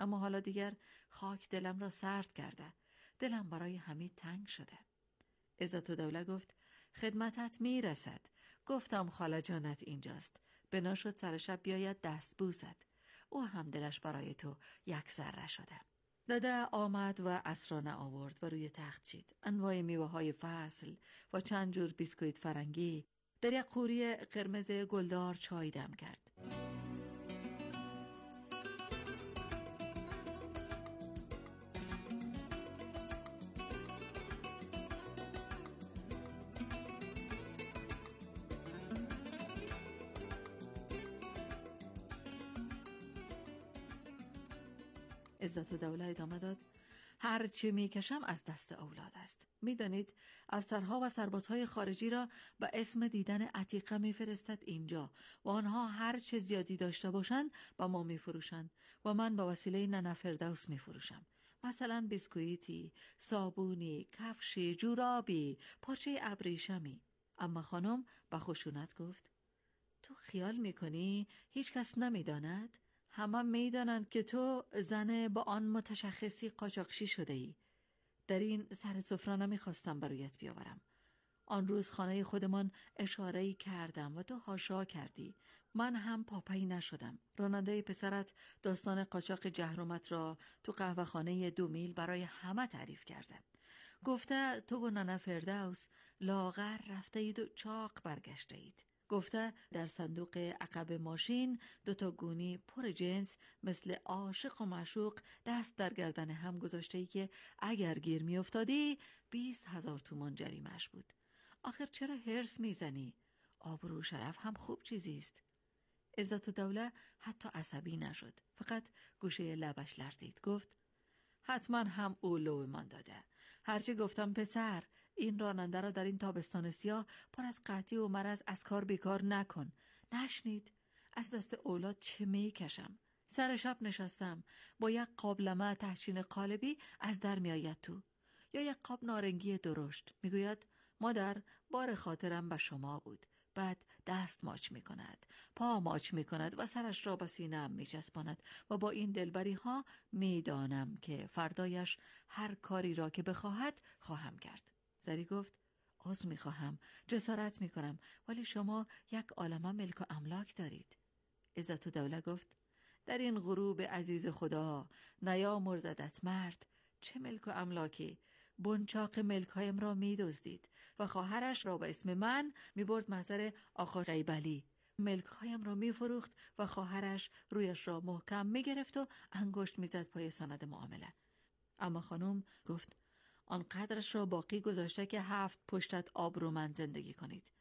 اما حالا دیگر خاک دلم را سرد کرده. دلم برای حمید تنگ شده. عزتالدوله گفت خدمتت میرسد. گفتم خاله جانت اینجاست. بنا شد سر شب بیاید دست بوسد. او هم دلش برای تو یک ذره شده. داده آمد و عصرانه آورد و روی تخت چید. انواع میوه های فصل و چند جور بیسکویت فرنگی. در یک قوری قرمز گلدار چای دم کرد. عزتالدوله ادامه داد هر چی میکشم از دست اولاد است. میدانید افسرها و سربازهای خارجی را به اسم دیدن عتیقه میفرستد اینجا و آنها هر چه زیادی داشته باشند با ما میفروشند و من به وسیله ننه فردوس میفروشم. مثلا بیسکویتی، صابونی، کفشی، جورابی، پارچه ابریشمی. اما خانم با خشونت گفت تو خیال میکنی هیچ کس نمیداند؟ همه میدانند که تو زن با آن متشخصی قاچاقچی شده ای. در این سر سفره نمیخواستم برایت بیاورم. آن روز خانه خودمان اشاره‌ای کردم و تو حاشا کردی. من هم پاپی نشدم. راننده پسرت داستان قاچاق جهرومت را تو قهوه خانه 2 میل برای همه تعریف کرده. گفته تو و ننه فردوس لاغر رفته اید و چاق برگشته اید. گفته در صندوق عقب ماشین 2 تا گونی پر جنس مثل عاشق و معشوق دست در گردن هم گذاشته ای که اگر گیر می افتادی 20,000 تومان جریمش بود. آخر چرا هرس میزنی؟ آبرو و شرف هم خوب چیزیست. عزتالدوله حتی عصبی نشد، فقط گوشه لبش لرزید. گفت حتما هم او لو من داده. هرچی گفتم پسر این راننده را در این تابستان سیاه پر از قحطی و مرض از کار بیکار نکن. نشنید؟ از دست اولاد چه میکشم؟ سر شب نشستم با یک قابلمه تهچین قالبی از در میآید تو، یا یک قاب نارنگی درشت. میگوید مادر بار خاطرم به شما بود. بعد دست ماچ می کند، پا ماچ می کند و سرش را به سینه‌ام می چسباند و با این دلبری ها می دانم که فردایش هر کاری را که بخواهد خواهم کرد. زری گفت عذر می خواهم، جسارت می کنم، ولی شما یک عالمه ملک و املاک دارید. عزتالدوله گفت در این غروب عزیز خدا نیامرزدت مرد. چه ملک و املاکی؟ بنچاق ملک هایم را می دزدید و خواهرش را به اسم من می برد محضر آقا قیبلی. ملک هایم را می فروخت و خواهرش رویش را محکم می گرفت و انگشت می زد پای سند معامله. اما خانم گفت آن قدرش را باقی گذاشته که 7 پشتت آبرومند زندگی کنید.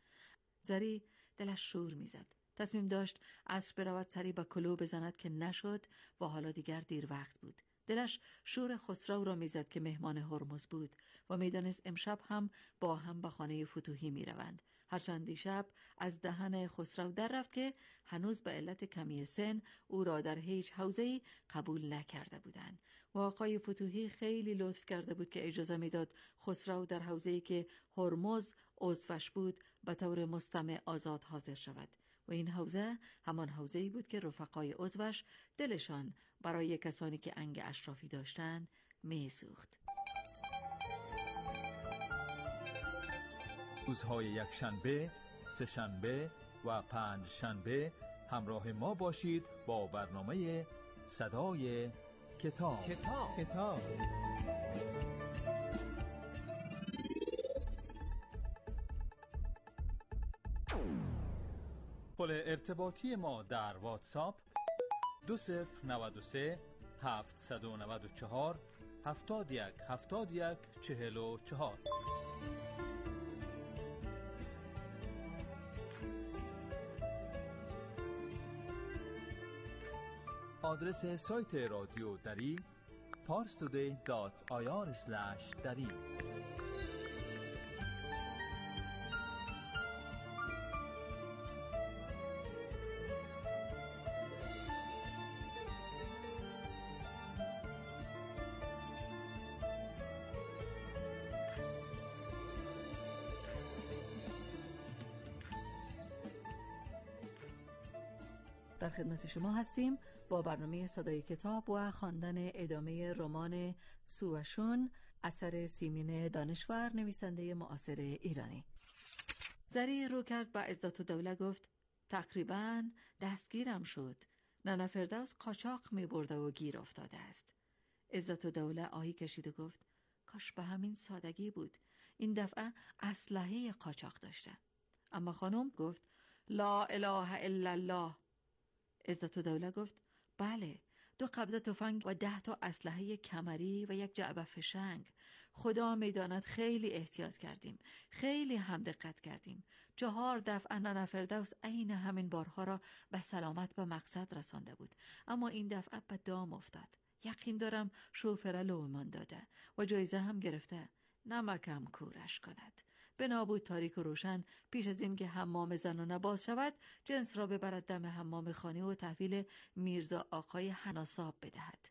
زری دلش شور می زد. تصمیم داشت اسب برود سری به کلو بزند که نشد و حالا دیگر دیر وقت بود. دلش شور خسرو را میزد که مهمان هرمز بود و میدانست امشب هم با هم به خانه فتوحی میروند. هرچند دیشب از دهن خسرو در رفت که هنوز به علت کمی سن او را در هیچ حوزه‌ای قبول نکرده بودند و آقای فتوحی خیلی لطف کرده بود که اجازه میداد خسرو در حوزه‌ای که هرمز عضوش بود به طور مستمع آزاد حاضر شود و این حوزه همان حوزه‌ای بود که رفقای عضوش دلشان برای کسانی که انگ اشرافی داشتند میسوخت. روزهای یکشنبه، سه‌شنبه و پنجشنبه همراه ما باشید با برنامه صدای کتاب. پل ارتباطی ما در واتساپ 2093 794 71 44. آدرس سایت رادیو دری parstoday.ir/dari. در خدمت شما هستیم با برنامه صدای کتاب و خواندن ادامه رمان سووشون اثر سیمین دانشور، نویسنده معاصر ایرانی. زری رو کرد با عزتالدوله گفت تقریباً دستگیرم شد. ننه فردوس قاچاق می برده و گیر افتاده است. عزتالدوله آهی کشید و گفت کاش به همین سادگی بود. این دفعه اسلحه قاچاق داشته. اما خانم گفت لا اله الا الله. عزتالدوله گفت بله، 2 قبضه تفنگ و 10 تا اسلحه کمری و 1 جعبه فشنگ. خدا میداند خیلی احتیاط کردیم، خیلی هم دقت کردیم. 4 دفعه ننه فردوس عین همین بارها را به سلامت به مقصد رسانده بود، اما این دفعه به دام افتاد. یقین دارم شوفر لومان داده و جایزه هم گرفته. نمکم کورش کند. بنا بود تاریک و روشن پیش از این که حمام زنانه باز شود، جنس را ببرد دم حمام خانه و تحویل میرزا آقای حناساب بدهد.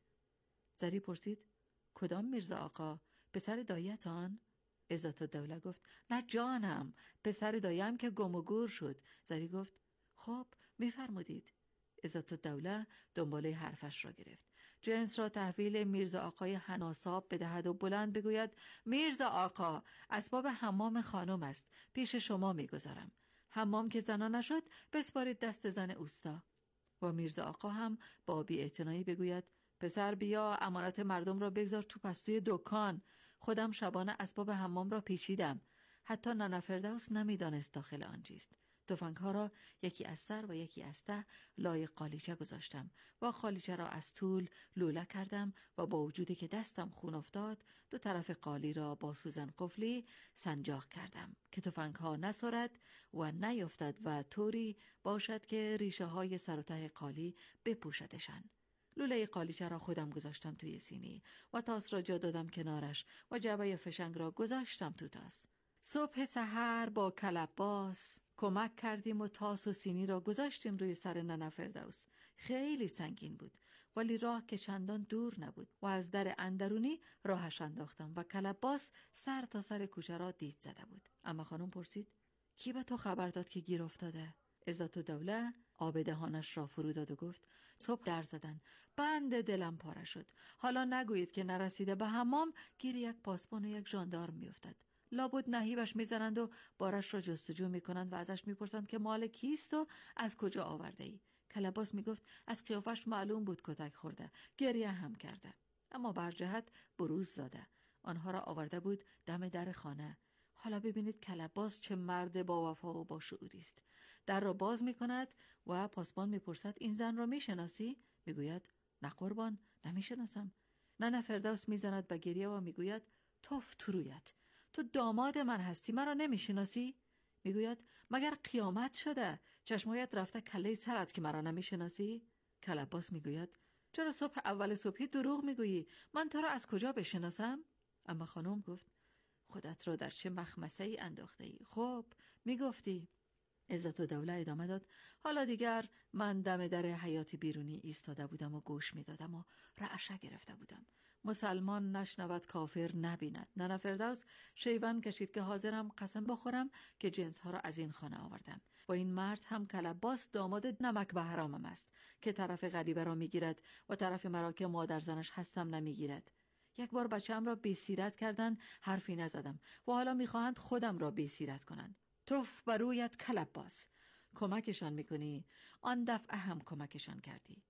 زری پرسید کدام میرزا آقا؟ پسر دایتان؟ عزتالدوله گفت نه جانم، پسر دایم که گم و گور شد. زری گفت خب میفرمودید. عزتالدوله دنباله حرفش را گرفت. جنس را تحویل میرزا آقای حناساب بدهد و بلند بگوید میرزا آقا، اسباب حمام خانم است، پیش شما میگذارم. حمام که زنا نشد بسپارید دست زن اوستا. و میرزا آقا هم با بی‌اعتنایی بگوید پسر بیا، امانت مردم را بگذار تو پستوی دکان. خودم شبانه اسباب حمام را پیچیدم. حتی ننه فردوس نمیدانست داخل آن چیست. تفنگ‌ها را یکی از سر و یکی از ته لای قالیچه گذاشتم و قالیچه را از طول لوله کردم و با وجودی که دستم خون افتاد 2 طرف قالی را با سوزن قفلی سنجاق کردم که تفنگ‌ها نسرد و نیفتد و طوری باشد که ریشه های سر و ته قالی بپوشدشان. لوله قالیچه را خودم گذاشتم توی سینی و تاس را جا دادم کنارش و جعبه فشنگ را گذاشتم تو تاس. صبح سحر با کلباس کمک کردیم و تاس و سینی را گذاشتیم روی سر ننه فردوس. خیلی سنگین بود، ولی راه که چندان دور نبود و از در اندرونی راهش انداختم و کلباس سر تا سر کوچه را دید زده بود. اما خانم پرسید کی به تو خبر داد که گیر افتاده؟ عزتالدوله آب دهانش را فرو داد و گفت صبح در زدن، بند دلم پاره شد. حالا نگویید که نرسیده به حمام گیر 1 پاسبان و 1 ژاندارم میافتد. لابد نهیبش میزنند و بارش را جستجو میکنند و ازش میپرسند که مال کیست و از کجا آورده ای. کلباس میگفت از قیافش معلوم بود کتک خورده، گریه هم کرده، اما برجهت بروز داده. آنها را آورده بود دم در خانه. حالا ببینید کلباس چه مرد با وفا و با شعوری است. در را باز میکند و پاسبان میپرسد این زن را میشناسی؟ میگوید نه قربان، نمیشناسم. ننه فردوس میزند به گریه و میگوید توف تو رویت، تو داماد من هستی، مرا نمیشناسی؟ میگوید مگر قیامت شده؟ چشمایت رفته کله سرت که مرا نمیشناسی؟ کلباس میگوید چرا صبح اول صبحی دروغ میگویی؟ من تو را از کجا بشناسم؟ اما خانم گفت خودت را در چه مخمسه ای انداخته ای؟ خب میگفتی. عزتالدوله ادامه داد حالا دیگر من دم در حیاط بیرونی ایستاده بودم و گوش میدادم و رعشه گرفته بودم. مسلمان نشنود کافر نبیند. ننه فردوس شیون کشید که حاضرم قسم بخورم که جنسها را از این خانه آوردم و این مرد هم کلباس داماد نمک به حرامم است که طرف غریبه را میگیرد و طرف مرا که مادر زنش هستم نمیگیرد. 1 بار بچه‌ام را بی‌سیرت کردن، حرفی نزدم و حالا میخواهند خودم را بی‌سیرت کنند. توف بر رویت کلباس. کمکشان میکنی، آن دفعه هم کمکشان کردی.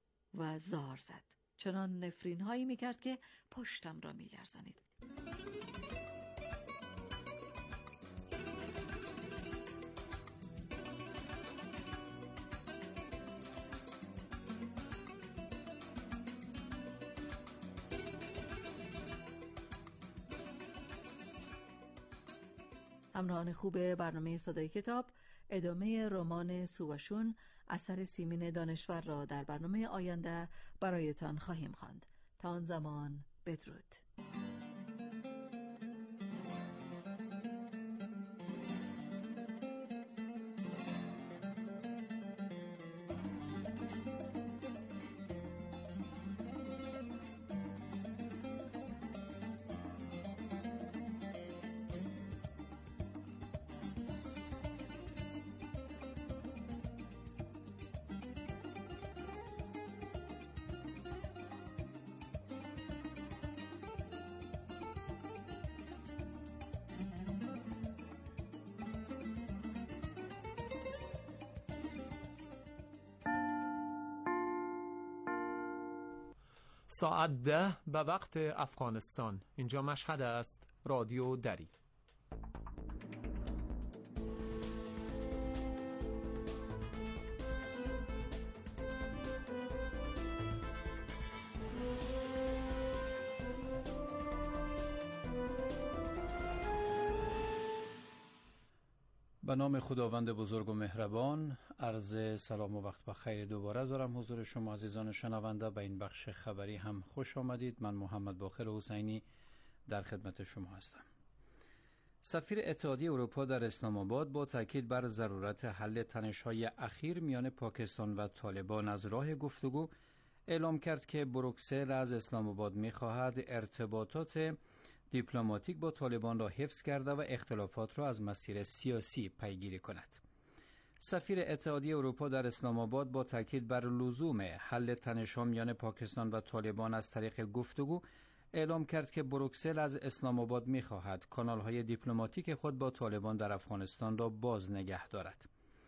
و زار زد، چنان نفرین هایی میکرد که پشتم را میلرزانید. همراهان خوب برنامه صدای کتاب، ادامه رمان سووشون اثر سیمین دانشور را در برنامه آینده برایتان خواهیم خواند. تا آن زمان بدرود. ساعت 10 به وقت افغانستان. اینجا مشهد است. رادیو دری. به نام خداوند بزرگ و مهربان، عرض سلام و وقت بخیر دوباره دارم حضور شما عزیزان شنونده. به این بخش خبری هم خوش آمدید. من محمد باقر حسینی در خدمت شما هستم. سفیر اتحادیه اروپا در اسلام آباد با تاکید بر ضرورت حل تنش‌های اخیر میان پاکستان و طالبان از راه گفتگو اعلام کرد که بروکسل از اسلام آباد می‌خواهد ارتباطات دیپلماتیک با طالبان را حفظ کرده و اختلافات را از مسیر سیاسی پیگیری کند. سفیر اتحادیه اروپا در اسلام آباد با تاکید بر لزوم حل تنش‌ها میان پاکستان و طالبان از طریق گفتگو اعلام کرد که بروکسل از اسلام آباد می‌خواهد کانال‌های دیپلماتیک خود با طالبان در افغانستان را باز نگه دارد.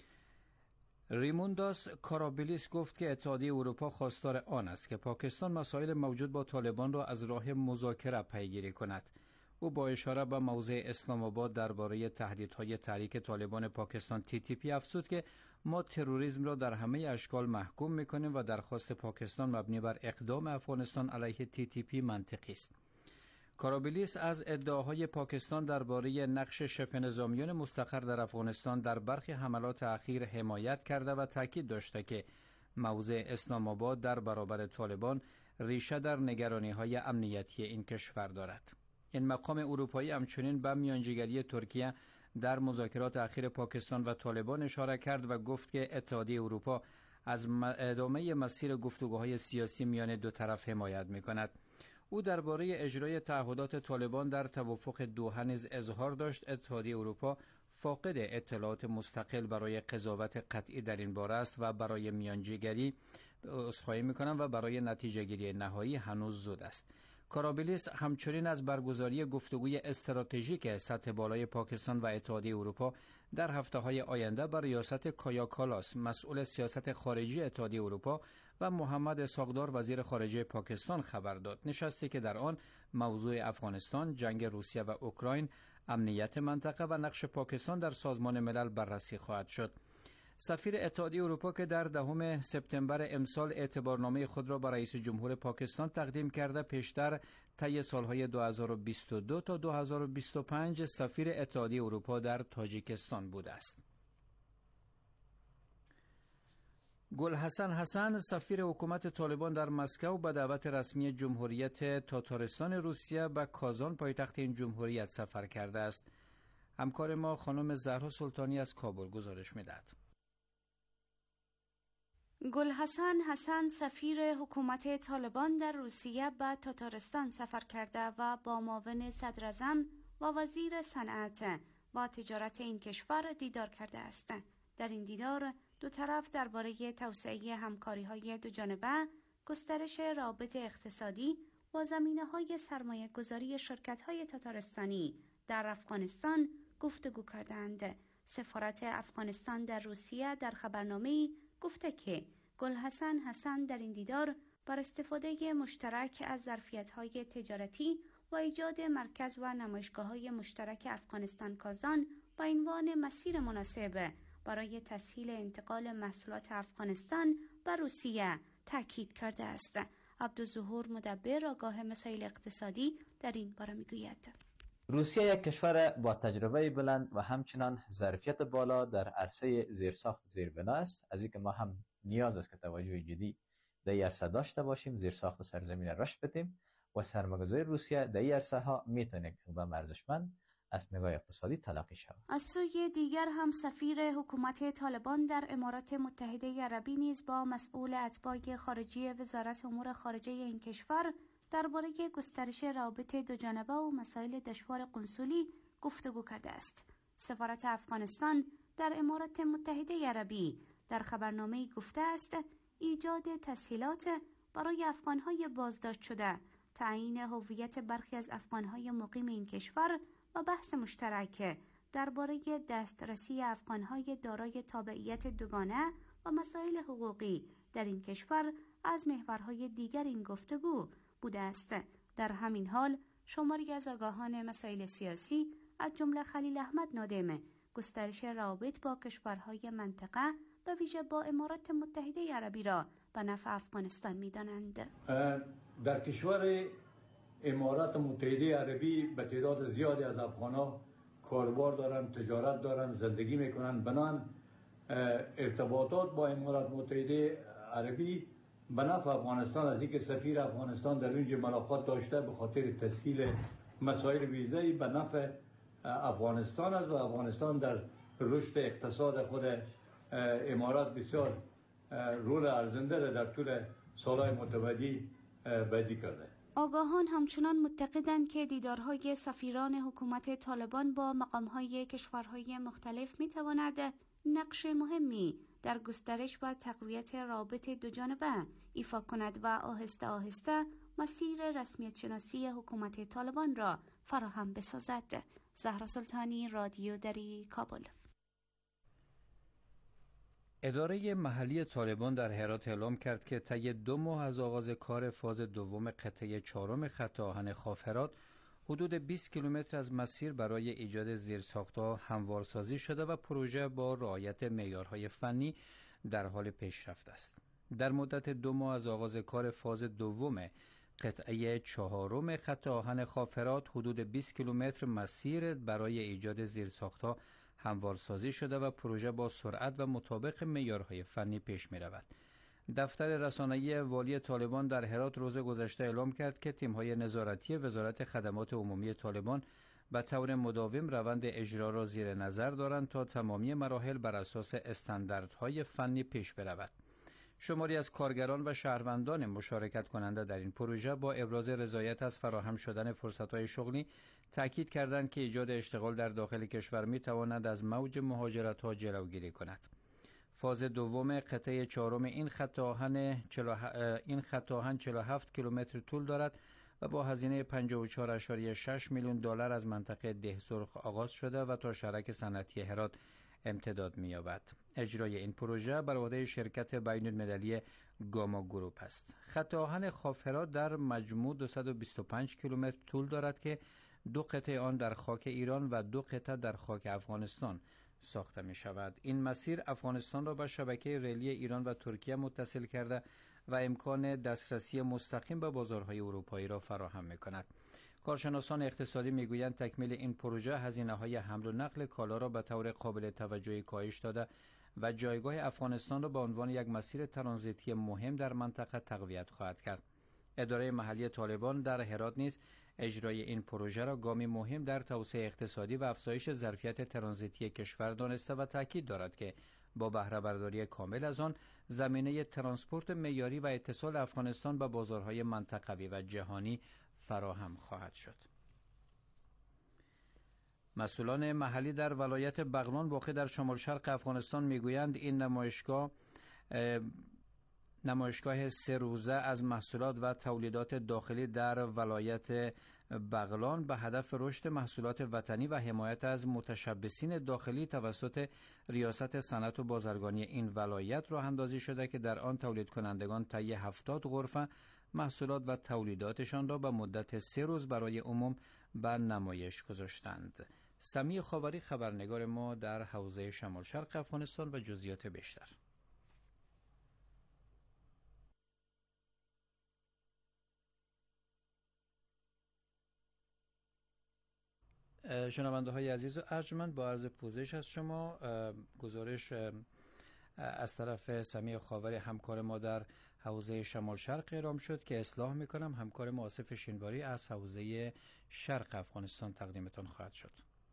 ریمونداس کارابلیس گفت که اتحادیه اروپا خواستار آن است که پاکستان مسائل موجود با طالبان را از راه مذاکره پیگیری کند. او با اشاره به موضع اسلام آباد درباره تهدیدهای تحریک طالبان پاکستان TTP افزود که ما تروریسم را در همه اشکال محکوم می‌کنیم و درخواست پاکستان مبنی بر اقدام افغانستان علیه TTP منطقی است. کارابلیس از ادعاهای پاکستان درباره نقش شبه نظامیان مستقر در افغانستان در برخی حملات اخیر حمایت کرده و تاکید داشته که موضع اسلام آباد در برابر طالبان ریشه در نگرانی‌های امنیتی این کشور دارد. این مقام اروپایی همچنین به میانجیگری ترکیه در مذاکرات اخیر پاکستان و طالبان اشاره کرد و گفت که اتحادیه اروپا از ادامه مسیر گفتگوهای سیاسی میان دو طرف حمایت می‌کند. او درباره اجرای تعهدات طالبان در توافق دوحه نیز اظهار داشت اتحادیه اروپا فاقد اطلاعات مستقل برای قضاوت قطعی در این باره است و برای میانجیگری عذرخواهی می‌کنم و برای نتیجه گیری نهایی هنوز زود است. کارابلیس همچنین از برگزاری گفتگوی استراتژیک سطح بالای پاکستان و اتحادیه اروپا در هفته‌های آینده بر ریاست کایا کالاس مسئول سیاست خارجی اتحادیه اروپا و محمد اسحاق‌دار وزیر خارجه پاکستان خبر داد. نشستی که در آن موضوع افغانستان، جنگ روسیه و اوکراین، امنیت منطقه و نقش پاکستان در سازمان ملل بررسی خواهد شد. سفیر اتحادیه اروپا که در 10 سپتامبر امسال اعتبارنامه خود را به رئیس جمهور پاکستان تقدیم کرده، پیشتر طی سالهای 2022 تا 2025 سفیر اتحادیه اروپا در تاجیکستان بوده است. گلحسن حسن سفیر حکومت طالبان در مسکو به دعوت رسمی جمهوریت تاتارستان روسیه به کازان پایتخت این جمهوریت سفر کرده است. همکار ما خانم زهرا سلطانی از کابل گزارش می‌دهد. گلحسن حسن سفیر حکومت طالبان در روسیه به تاتارستان سفر کرده و با معاون صدر اعظم و وزیر صنعت و تجارت این کشور دیدار کرده است. در این دیدار دو طرف درباره توسعه همکاری‌های دوجانبه، گسترش روابط اقتصادی و زمینه‌های سرمایه‌گذاری شرکت‌های تاتارستانی در افغانستان گفتگو کردند. سفارت افغانستان در روسیه در خبرنامه‌ای گفته که گلحسن حسن در این دیدار بر استفاده مشترک از ظرفیت‌های تجارتی و ایجاد مرکز و نمایشگاه‌های مشترک افغانستان کازان به عنوان مسیر مناسب برای تسهیل انتقال محصولات افغانستان به روسیه تاکید کرده است. عبدالظهور مدبر آگاه مسائل اقتصادی در این باره میگوید. روسیه یک کشور با تجربه بلند و همچنان ظرفیت بالا در عرصه زیرساخت و زیربنا است، از اینکه ما هم نیاز است که توجه جدی در این عرصه داشته باشیم، زیرساخت سرزمین رشد بدیم و سرمایه‌گذاری روسیه در این عرصه ها میتونه اقدام ارزشمند از نگاه اقتصادی تلقی شود. از سوی دیگر هم سفیر حکومت طالبان در امارات متحده عربی نیز با مسئول اتباع خارجی وزارت امور خارجه این کشور درباره گسترش روابط دوجانبه و مسائل دشوار قنسولی گفتگو کرده است. سفارت افغانستان در امارات متحده عربی در خبرنامه‌ای گفته است ایجاد تسهیلات برای افغان‌های بازداشت شده، تعیین هویت برخی از افغان‌های مقیم این کشور و بحث مشترک درباره دسترسی افغان‌های دارای تابعیت دوگانه و مسائل حقوقی در این کشور از محورهای دیگر این گفتگو بوده است. در همین حال شماری از آگاهان مسائل سیاسی از جمله خلیل احمد نادم گسترش روابط با کشورهای منطقه به ویژه با امارات متحده عربی را به نفع افغانستان می‌دانند. در کشور امارات متحده عربی به تعداد زیادی از افغان‌ها کاربار دارن، تجارت دارن، زندگی میکنن. بنابراین ارتباطات با امارات متحده عربی به نفع افغانستان از اینکه سفیر افغانستان در اونجا ملاقات داشته به خاطر تسهیل مسائل ویزایی به نفع افغانستان است و افغانستان در رشد اقتصاد خود امارات بسیار رول ارزنده را در طول سالهای متمادی بازی کرده. آگاهان همچنان معتقدند که دیدارهای سفیران حکومت طالبان با مقامهای کشورهای مختلف میتواند نقش مهمی در گسترش و تقویت رابط دوجانبه ایفا کند و آهسته آهسته مسیر رسمیت شناسی حکومت طالبان را فراهم بسازد. زهرا سلطانی، رادیو دری، کابل. اداره محلی طالبان در هرات اعلام کرد که طی 2 ماه از آغاز کار فاز دوم قطعه 4 خط آهن خاف هرات حدود 20 کیلومتر از مسیر برای ایجاد زیرساخت‌ها هموارسازی شده و پروژه با رعایت معیارهای فنی در حال پیشرفت است. در مدت 2 ماه از آغاز کار فاز دوم قطعه 4 خط آهن خاف هرات حدود 20 کیلومتر مسیر برای ایجاد زیرساخت‌ها هموارسازی شده و پروژه با سرعت و مطابق معیارهای فنی پیش می‌رود. دفتر رسانه‌ای والی طالبان در هرات روز گذشته اعلام کرد که تیم‌های نظارتی وزارت خدمات عمومی طالبان به طور مداوم روند اجرا را زیر نظر دارند تا تمامی مراحل بر اساس استانداردهای فنی پیش برود. شماری از کارگران و شهروندان مشارکت کننده در این پروژه با ابراز رضایت از فراهم شدن فرصت‌های شغلی تاکید کردند که ایجاد اشتغال در داخل کشور می‌تواند از موج مهاجرت‌ها جلوگیری کند. فاز دوم قطعه 4 این خط آهن 47 کیلومتر طول دارد و با هزینه 54.6 میلیون دلار از منطقه دهسرخ آغاز شده و تا شهرک صنعتی هرات امتداد می‌یابد. اجرای این پروژه بر عهده شرکت بین‌المللی گاما گروپ است. خط آهن خاف هرات در مجموع 225 کیلومتر طول دارد که 2 قطعه آن در خاک ایران و 2 قطعه در خاک افغانستان ساخته می شود. این مسیر افغانستان را به شبکه ریلی ایران و ترکیه متصل کرده و امکان دسترسی مستقیم به بازارهای اروپایی را فراهم می کند. کارشناسان اقتصادی می گویند تکمیل این پروژه هزینه‌های حمل و نقل کالا را به طور قابل توجهی کاهش داده و جایگاه افغانستان را به عنوان یک مسیر ترانزیتی مهم در منطقه تقویت خواهد کرد. اداره محلی طالبان در هرات نیز اجرای این پروژه را گامی مهم در توسعه اقتصادی و افزایش ظرفیت ترانزیتی کشور دانسته و تاکید دارد که با بهره برداری کامل از آن زمینه ترانسپورت معیاری و اتصال افغانستان به بازارهای منطقوی و جهانی فراهم خواهد شد. مسئولان محلی در ولایت بغلان واقع در شمال شرق افغانستان میگویند این نمایشگاه 3 روزه از محصولات و تولیدات داخلی در ولایت بغلان به هدف رشد محصولات وطنی و حمایت از متشبثین داخلی توسط ریاست صنعت و بازرگانی این ولایت راه اندازی شده که در آن تولید کنندگان طی 70 غرفه محصولات و تولیداتشان را به مدت 3 روز برای عموم به نمایش گذاشتند. سمی خاوری خبرنگار ما در حوزه شمال شرق افغانستان و جزئیات بیشتر. شنونده های عزیز و ارجمند، با عرض پوزش از شما گزارش از طرف سمی خاوری همکار ما در حوزه شمال شرق اعلام شد که اصلاح میکنم همکار ما آصف شینواری از حوزه شرق افغانستان تقدیمتان خواهد شد.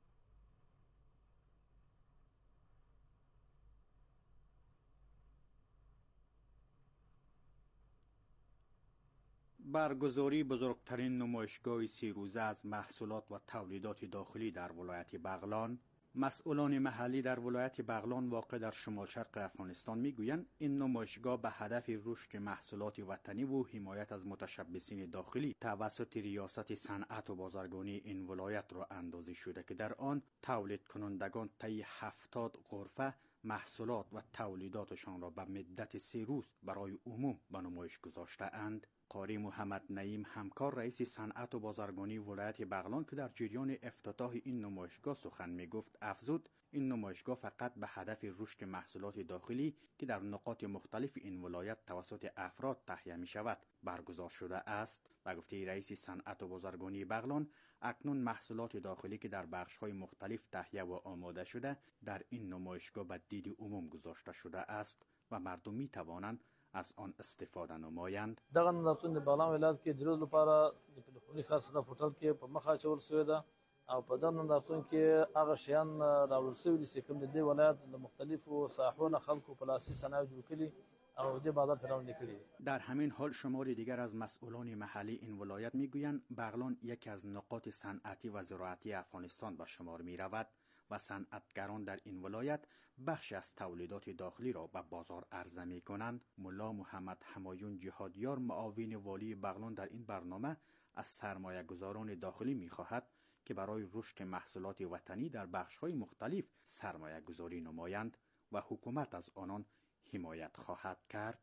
برگزاری بزرگترین نمایشگاه 3 روزه از محصولات و تولیدات داخلی در ولایت بغلان، مسئولان محلی در ولایت بغلان واقع در شمال شرق افغانستان میگویند این نمایشگاه به هدف رشد محصولات وطنی و حمایت از متشبثین داخلی توسط ریاست صنعت و بازرگانی این ولایت را اندازی شده که در آن تولید کنندگان طی 70 غرفه محصولات و تولیداتشان را به مدت 3 روز برای عموم به نمایش گذاشته‌اند. قاری محمد نعیم، همکار رئیس صنعت و بازرگانی ولایت بغلان که در جریان افتتاح این نمایشگاه سخن می‌گفت، افزود این نمایشگاه فقط به هدف رشد محصولات داخلی که در نقاط مختلف این ولایت توسط افراد تهیه می‌شود برگزار شده است. و گفته رئیس صنعت و بازرگانی بغلان، اکنون محصولات داخلی که در بخش‌های مختلف تهیه و آماده شده در این نمایشگاه به دید عموم گذاشته شده است و مردم می‌توانند از آن استفاده نمایند. دغه نندارتون د بغلان ولایت کې درود لپاره د پلخوني خاصه هوټل کې په مخه چول شوې ده او په دغه نندارتون کې هغه شیان راوړل شوي دي چې کوم د دې ولایت د مختلفو ساحو نه خلکو په لاسي صنایع جوړ کړي او دې بازار ته راوړل کړي. در همین حال شماری دیگر از مسئولان محلی این ولایت میگویند بغلان یکی از نقاط صنعتی و زراعتی افغانستان به شمار می‌رود و صنعتگران در این ولایت بخش از تولیدات داخلی را به بازار عرضه می کنند. ملا محمد حمایون جهادیار، معاون والی بغلان، در این برنامه از سرمایه گذاران داخلی می خواهد که برای رشد محصولات وطنی در بخش‌های مختلف سرمایه گذاری نمایند و حکومت از آنان حمایت خواهد کرد.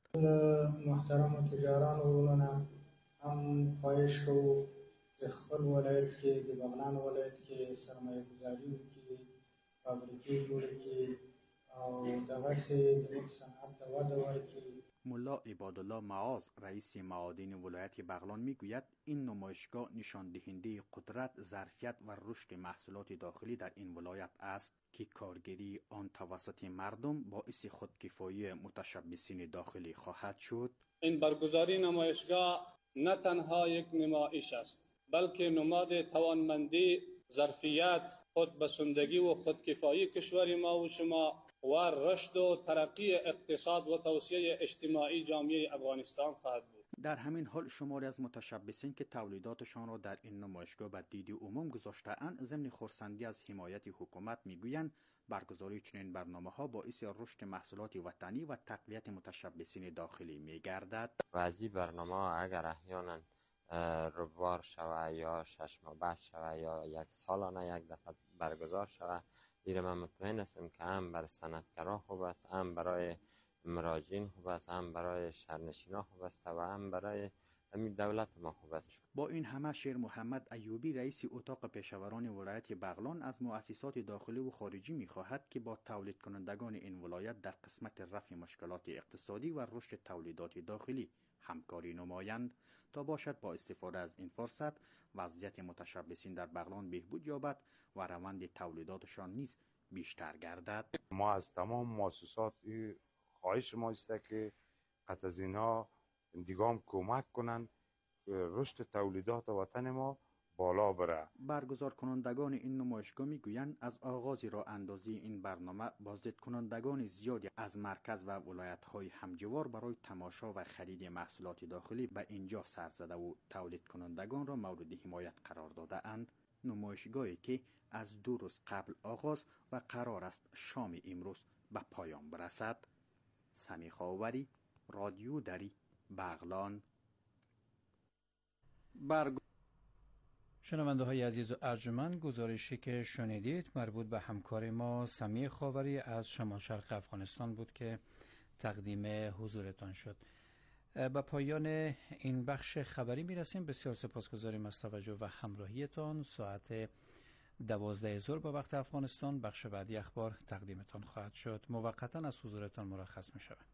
محترم تجاران ورونه هم خواهش شو خپل ولایت کې د بغلان ولایت کې سرمایه گذاری وکړي، فابریکې جوړې کړي او دغسې د صنعت ته وده ورکړي. ملا عبادالله معاذ، رئیس معادن ولایت بغلان میگوید این نمایشگاه نشان دهنده قدرت، ظرفیت و رشد محصولات داخلی در این ولایت است که کارگری آن توسط مردم باعث خودکفایی متشبثین داخلی خواهد شد. این برگزاری نمایشگاه نه تنها یک نمایش است بلکه نماد توانمندی، ظرفیت، خودبسندگی و خودکفایی کشور ما و شما و رشد و ترقی اقتصاد و توسعه اجتماعی جامعه افغانستان خواهد بود. در همین حال شماری از متشبثین که تولیداتشان را در این نمایشگاه به دید عموم گذاشته‌اند، ضمن خرسندی از حمایت حکومت میگویند برگزاری چنین برنامه‌ها باعث رشد محصولات وطنی و تقویت متشبثین داخلی می‌گردد. و از این برنامه اگر احیانا روزوار شوه یا 6 ماه بعد شوه یا یک سالانه یک دفعه برگزار شوه، دیگه من مطمئن هستم که هم برای صنعتگران خوب است، هم برای مراجعین خوب است، هم برای شهرنشینان خوب است و هم برای دولت ما خوب است. با این همه شیر محمد ایوبی، رئیس اتاق پیشوران ولایت بغلان، از مؤسسات داخلی و خارجی می‌خواهد که با تولید کنندگان این ولایت در قسمت رفع مشکلات اقتصادی و رشد تولیدات داخلی همکاری نمایند تا باشد با استفاده از این فرصت وضعیت متشبثین در بغلان بهبود یابد و روند تولیداتشان نیز بیشتر گردد. ما از تمام مؤسسات خواهش ما است که قطع از اینها دیگام کمک کنند رشد تولیدات وطن ما بالا بره. برگزار کنندگان این نمایشگاه میگویند از آغاز راه اندازی این برنامه بازدید کنندگان زیادی از مرکز و ولایت‌های همجوار برای تماشا و خرید محصولات داخلی به اینجا سر زده و تولید کنندگان را مورد حمایت قرار داده اند. نمایشگاهی که از 2 روز قبل آغاز و قرار است شام امروز به پایان برسد. سمیخ آوری، رادیو دری، بغلان. شنونده های عزیز و ارجمند، گزارشی که شنیدید مربوط به همکار ما سمیع خاوری از شمال شرق افغانستان بود که تقدیم حضورتان شد. به پایان این بخش خبری میرسیم. بسیار سپاسگزاریم از توجه و همراهیتان. ساعت 12 ظهر به وقت افغانستان بخش بعدی اخبار تقدیمتان خواهد شد. موقتا از حضورتان مرخص می شود.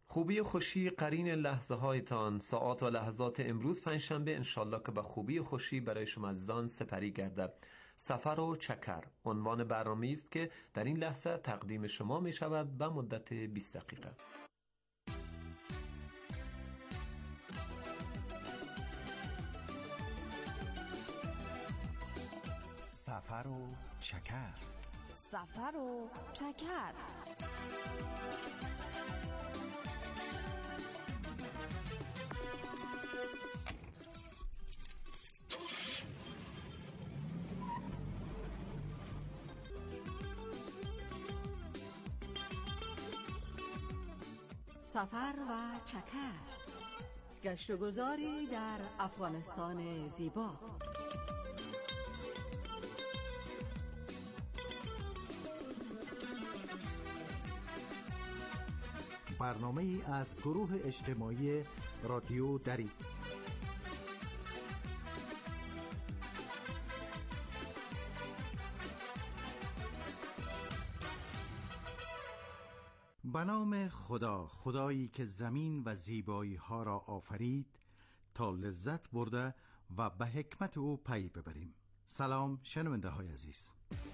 خوبی و خوشی قرین لحظه هایتان. ساعات و لحظات امروز پنجشنبه انشالله که به خوبی و خوشی برای شما عزیزان سپری گردد. سفر و چکر عنوان برنامه‌ای است که در این لحظه تقدیم شما می شود به مدت 20 دقیقه. سفر و چکر. سفر و چکر. سفر و چکر، گشت و گذاری در افغانستان زیبا. برنامه ای از گروه اجتماعی رادیو دری. به نام خدا، خدایی که زمین و زیبایی ها را آفرید تا لذت برده و به حکمت او پی ببریم. سلام شنونده های عزیز.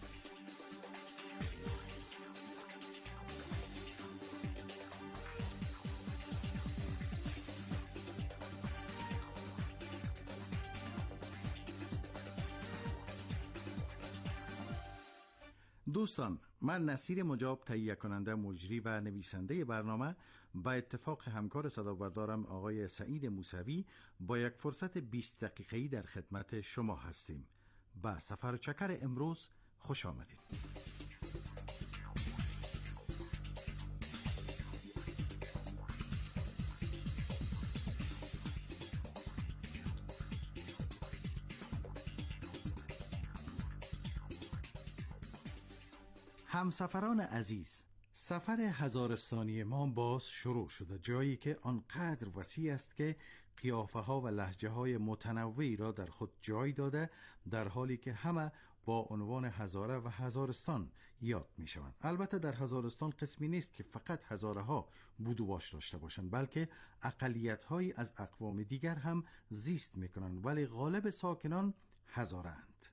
دوستان، من نصیر مجاب، تهیه کننده، مجری و نویسنده برنامه، با اتفاق همکار صدابردارم آقای سعید موسوی با یک فرصت 20 دقیقه‌ای در خدمت شما هستیم. با سفر و چکر امروز خوش آمدید. همسفران عزیز، سفر هزارستانی ما باز شروع شده، جایی که آنقدر وسیع است که قیافه ها و لهجه های متنوعی را در خود جای داده، در حالی که همه با عنوان هزاره و هزارستان یاد می شوند. البته در هزارستان قسمی نیست که فقط هزاره ها بود و باش داشته باشند، بلکه اقلیت هایی از اقوام دیگر هم زیست می کنند، ولی غالب ساکنان هزاره اند.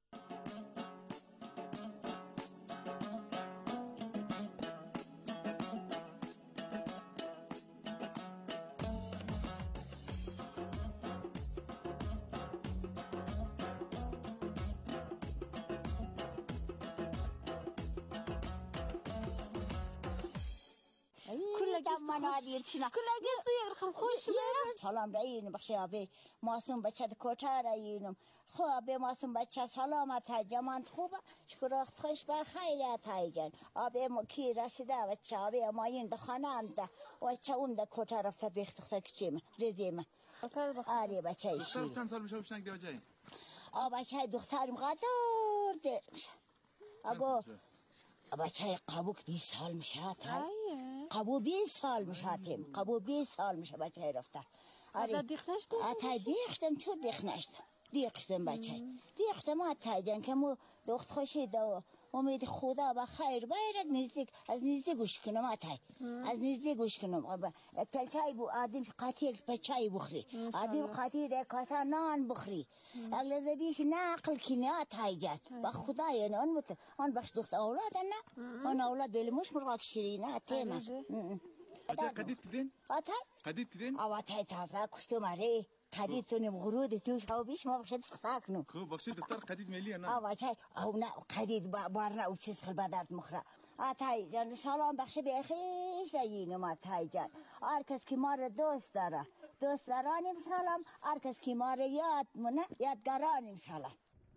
سلام رایین بخشی آبی ماسون بچه کوچه رایینم خواب ماسون بچه سلامت های جمانت خوبه شکرخت خوش بر خیرت های جان آبی مکی رسیده بچه آبی ماین دخانه هم ده بچه اون ده کوچه رفته بیخت دختر کچیم ریزیم آری بچه ایشی چند سال میشه بشنگ دیو جایی؟ بچه دخترم قدار در میشه اگو بچه قبوک 20 سال میشه تا قبو 20 سال میشه تیم قبو 20 سال میشه بچه رفته آره دیخنشتم دیختم چون دیختم بچه دیختم آتای جان که مو دخت خوشیده و امید خدا به خیر باید از نزدیک گوش کنم آتای از نزدیک گوش کنم پلچای بو آدم قاطی پلچای بخری آدم قاطی ده کاسا نان بخری اگه بیش نقل کنی آتای جان با خدا یعنی آن بخش دخت اولاد نه آن اولاد بلموش مرغاک شیرینه آتای من آتای قدید دیدین؟ آتای؟ قدید دیدین؟ آتای تازه کشتم اره قدید تونیم غرود توش ها بیش ما بخشید سختا کنم خوب بخشید دختر قدید میلیه نه؟ آتای او نه قدید بارنا او چیز خیل بدرد مخره آتای جان سلام بخش بیخیش رایینم آتای جان هر کس که ما را دوست داره دوست دارانیم سلام هر کس که ما را یاد مونه یادگارانیم سلام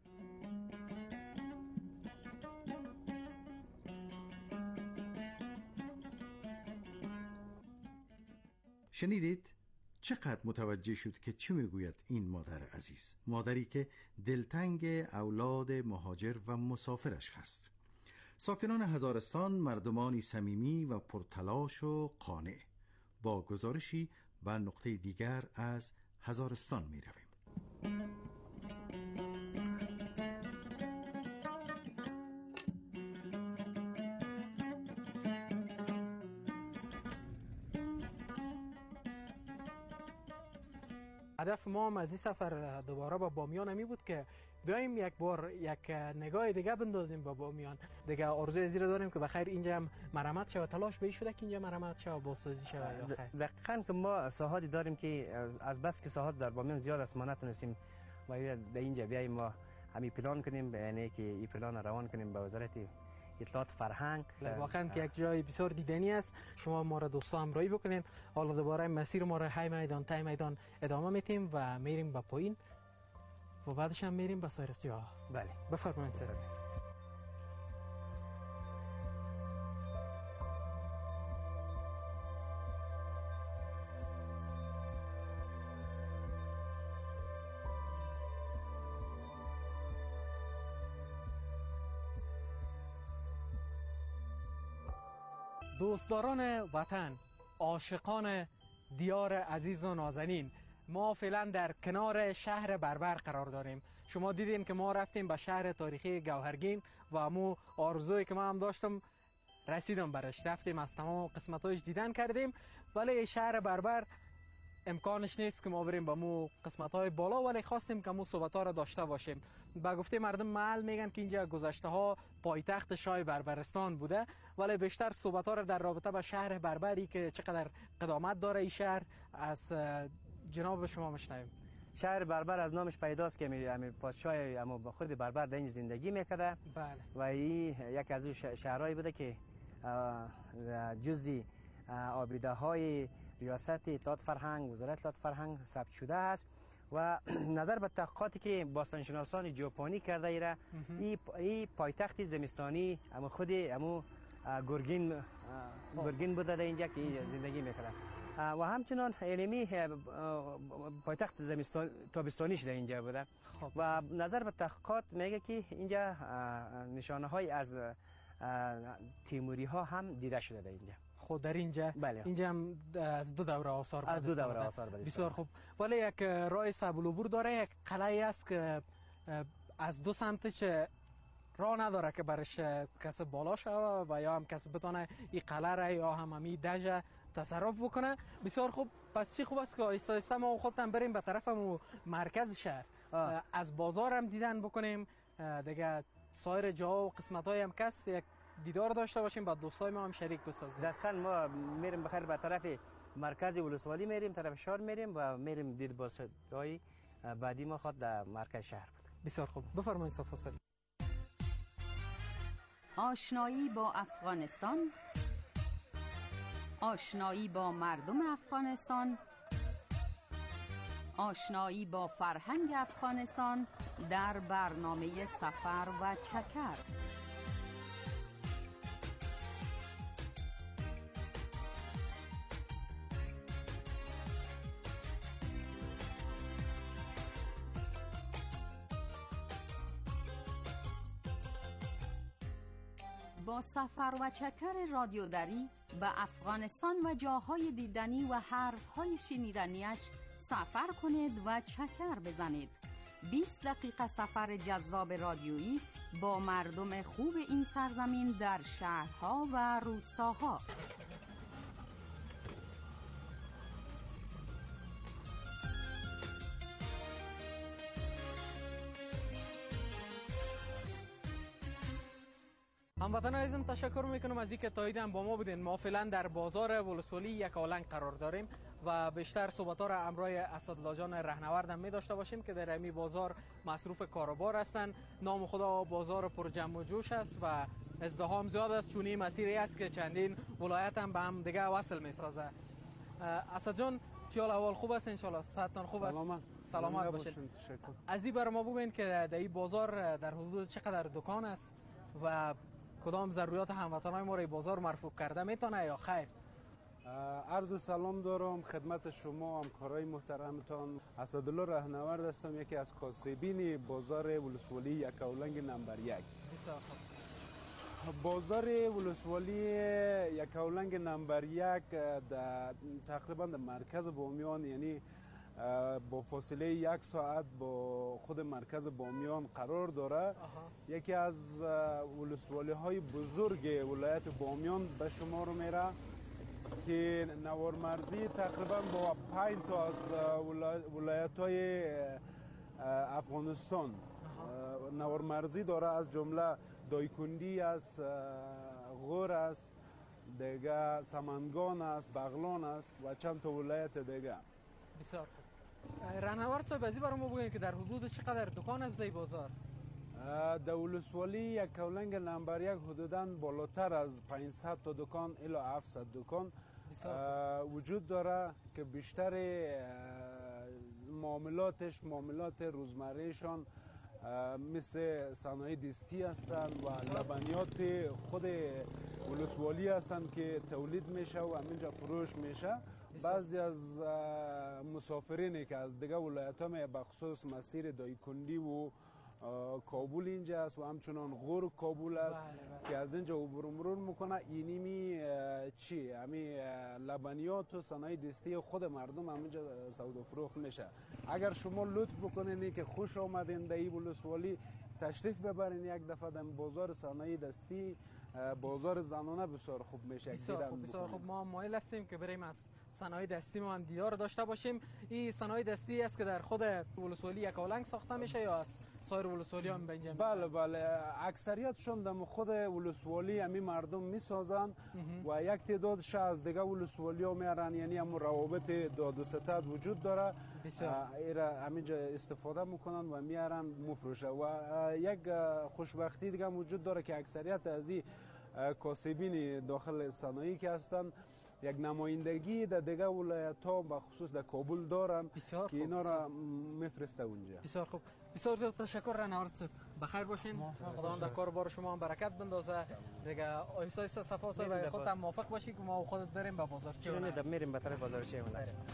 شنیدید؟ چقدر متوجه شد که چه میگوید این مادر عزیز، مادری که دلتنگ اولاد مهاجر و مسافرش هست. ساکنان هزارستان مردمانی صمیمی و پرتلاش و قانع. با گزارشی به نقطه دیگر از هزارستان می رویم. هدف ما هم از این سفر دوباره به بامیان می بود که بیایم یک بار یک نگاه دیگه بندازیم به بامیان. دیگه آرزوی زیر داریم که بخیر اینجا هم مرمت شود، تلاش به شده که اینجا مرمت شود، بازسازی شود یا خیر. دقیقاً که ما ساحاتی داریم که از بس که ساحات در بامیان زیاد است ما نتونستیم باید در اینجا بیاییم ما همین پلان کنیم، یعنی که این پلان روان کنیم به وزارت اطلاعات فرهنگ. واقعا که یک جای بسیار دیدنی است. شما ما را دوستا همراهی بکنین. حالا دوباره مسیر ما را های میدان تای میدان ادامه میتیم و میریم به پایین و بعدش هم میریم به سایر سیاه. بله بفرمایید سر. دوستداران وطن، عاشقان دیار عزیز و نازنین، ما فعلا در کنار شهر بربر قرار داریم. شما دیدین که ما رفتیم به شهر تاریخی گوهرگین و امو آرزویی که ما هم داشتم رسیدم برش، رفتیم از تمام قسمتایش دیدن کردیم، ولی شهر بربر امکانش نیست که ما بریم به مو قسمت‌های بالا، ولی خواستیم که مو صحبت‌ها را داشته باشیم. با گفته مردم محل میگن که اینجا گذشته‌ها پایتخت شاه بربرستان بوده، ولی بیشتر صحبت‌ها را در رابطه با شهر بربری که چقدر قدامت داره این شهر از جناب شما میشنویم. شهر بربر از نامش پیداست که پادشاه اما با خود بربر در اینجا زندگی میکرده. بله. و این یک از اون شهرهایی بوده که جزئی آبیده‌های ریاست اطلاعات فرهنگ، وزارت اطلاعات فرهنگ ثبت شده است و نظر به تحقیقاتی که باستانشناسان ژاپنی کرده ایره این پایتخت زمستانی اما خود امو گرگین بوده در اینجا که اینجا زندگی میکرده و همچنان علمی پایتخت تابستانیش در اینجا بوده. و نظر به تحقیقات میگه که اینجا نشانه های از تیموری ها هم دیده شده در اینجا. خود در اینجا بله. اینجا هم از دو دوره آثار از دو دوره آثار بسیار خوب. ولی یک راه سبل عبور داره، یک قلعه است که از دو سمتش راه نداره که برش کس بالا شوه و یا هم کس بتونه این قلعه را یا هم همی دژ تصرف بکنه. بسیار خوب. پس چی خوب است که آیسته آیسته ما خودتون بریم به طرف مرکز شهر، از بازار هم دیدن بکنیم، دیگه سایر جاها و قسمت‌های هم کس یک دیدار داشته باشیم، با دوستای ما هم شریک بسازیم. دقیقاً ما میریم بخیر به طرف مرکز ولسوالی میریم، طرف شهر میریم و میریم دید بازهای بعدی ما خود در مرکز شهر بود. بسیار خوب. بفرمایید صفا. آشنایی با افغانستان، آشنایی با مردم افغانستان، آشنایی با فرهنگ افغانستان در برنامه سفر و چکر. با سفر و چکر رادیو دری به افغانستان و جاهای دیدنی و حرفهای شنیدنیش سفر کنید و چکر بزنید. 20 دقیقه سفر جذاب رادیویی با مردم خوب این سرزمین در شهرها و روستاها. هموطنان عزیزم تشکر میکنم از اینکه تا اینجا با ما بودین. ما فعلا در بازار ولسوالی یک آلنگ قرار داریم و بیشتر صحبت‌ها را همراه اسدالله جان رهنورد هم می داشته باشیم که در این بازار مصروف کاروبار هستند. نام خدا بازار پر جمع و جوش است و ازدحام زیاد است، چون این مسیری است که چندین ولایت هم به هم دیگه وصل میسازه. اسد جان چیال اول خوب است؟ ان شاء الله صحتتان خوب است؟ سلامت باشید. از این بر ما بگوین که در این بازار در حدود چقدر دکان است و کدام ضروریات هموطنان ما را بازار مرفوع کرده میتونه یا خیر؟ عرض سلام دارم خدمت شما همکارای محترمتان. اسدالله رهنورد هستم، یکی از کاسبین بازار ولسوالی یکاولنگ نمبر 1. بازار ولسوالی یکاولنگ نمبر 1 تقریبا در مرکز بامیان، یعنی با فاصله 1 ساعت با خود مرکز بامیان قرار داره. یکی از ولسوالی های بزرگ ولایت بامیان به شمار میره. که نوار مرزی تقریبا با 5 تا از ولایت‌های افغانستان نوار مرزی داره، از جمله دایکندی است، غور است، دیگه سمنگان است، بغلان است و چند تا ولایت دیگه. بسیار خوب. رهنورد صاحب ازی برای ما بگوین که در حدود چقدر دکان است در بازار؟ در ولسوالی یک کولنگ نمبر 1 حدوداً بالاتر از 500 تا دکان الی 700 دکان وجود داره که بیشتر معاملات روزمرهشان مثل صنایع دستی هستند و لبنیات خود ولسوالی هستند که تولید میشه و همینجا فروش میشه. بعضی از مسافرینی که از دیگه ولایت ها به خصوص مسیر دایکندی و کابل اینجا است و همچنان غور کابل است که از اینجا عبور مرور میکنه، اینیمی لبنیات و صنایع دستی خود مردم همینجا سودا فروخت میشه. اگر شما لطف بکنین که خوش آمدین در این ولسوالی، تشریف ببرین یک دفعه در بازار صنایع دستی، بازار زنانه بسیار خوب میشه. بسیار خوب. ما مایل هستیم که بریم از صنایع دستی ما هم دیدار داشته باشیم. این صنایع دستی است که در خود ولسوالی یکاولنگ ساخته میشه یا از سایر ولسوالی هم بنجام؟ بله اکثریتشون در خود ولسوالی همین مردم میسازن و یک تعدادش از دیگه ولسوالی ها میارن، یعنی هم روابط داد و ستد وجود داره، همینجا استفاده میکنن و میارن مفروشه. و یک خوشبختی دیگه وجود داره که اکثریت از این کاسبین داخل صنایعی که هستن یک نمایندگی در دیگه ولایت ها و خصوص در کابل دارن که اینا را میفرسته اونجا. بسیار خوب. بسیار زیاد تشکر رهنورد صاحب. بخیر باشین. خدا در کار بار شما هم برکت بندازه. دیگه آیسته آیسته صفا صاحب خودت هم موافق باشی که ما خودت بریم به بازار چی؟ چون میریم به طرف بازار چی؟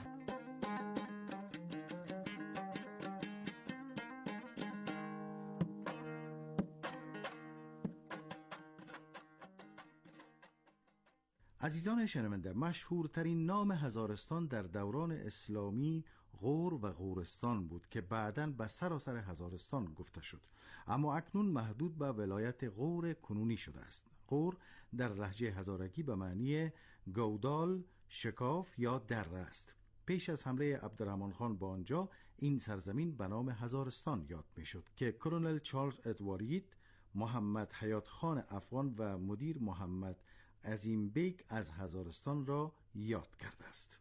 عزیزان شنونده، مشهورترین نام هزارستان در دوران اسلامی غور و غورستان بود که بعداً به سراسر هزارستان گفته شد، اما اکنون محدود به ولایت غور کنونی شده است. غور در لهجه هزارگی به معنی گودال، شکاف یا دره است. پیش از حمله عبدالرحمن خان به آنجا این سرزمین به نام هزارستان یاد میشد که کرنل چارلز ادوارید، محمد حیات خان افغان و مدیر محمد عظیم بیگ از هزارستان را یاد کرده است.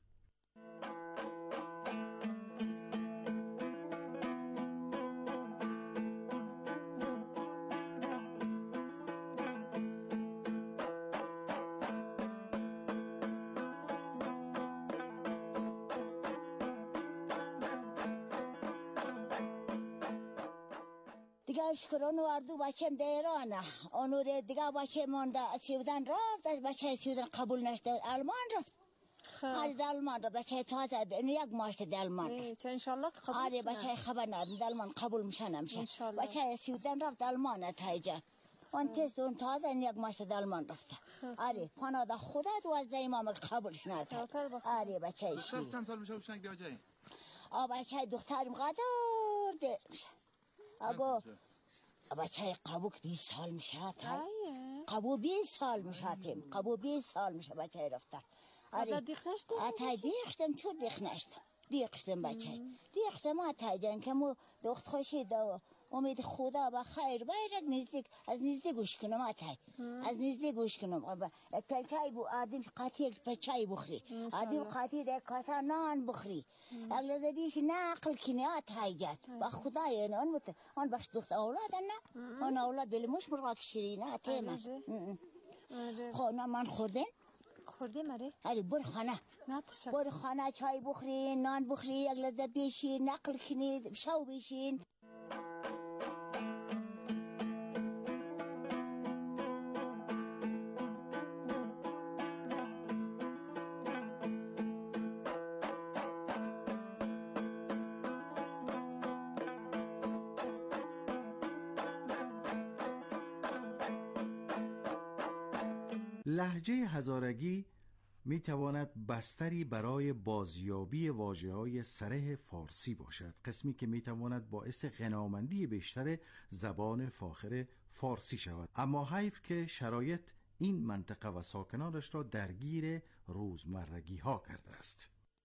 دیگه شکران و اردو بچم دیرانه اونو دیگه بچه مانده سیودن رفت، بچه سیودن قبول نشده آلمان رفت. آره آلمان رفت بچه تازه یک ماشت آلمان رفت. انشالله قبول آره شد. بچه خبر ندارم آلمان قبول میشه نمیشه. بچه سیودن رفت آلمان تایجا اون تست اون تازه یک ماشت آلمان رفته. آره خانواده خودت و از امام قبولش نداره. آره بچه دختر چند سال میشه بشنگ دیوجای؟ بچه دخترم قدر دیر میشه. اگه بچه قبول 20 سال میشه قبول 20 سال میشه قبول 20 سال میشه بچه رفته. آره دیخنشتم دیخشتم چون دیخشتم بچه دیخشتم جان که مو دخت خوشی دا امید خدا با خیر باید نزدیک از نزدیک گوش کنم از نزدیک گوش کنم. چای بو آدم قاطی چای بخوری، آدم قاطی ده کاسه نان بخوری، اگه بیش نقل کنی جان با خدا یعنی آن بخش دخت اولاد نه آن اولاد بلموش مرغ شیرینه تیمه. خونه من خوردیم آره. آره بر خانه چای بخوری، نان بخوری، یک لحظه بیشین نقل کنی شو بیشین. لهجه هزارگی می تواند بستری برای بازیابی واژه‌های سره فارسی باشد، قسمی که می تواند باعث غنامندی بیشتر زبان فاخر فارسی شود. اما حیف که شرایط این منطقه و ساکنانش را درگیر روزمرگی ها کرده است.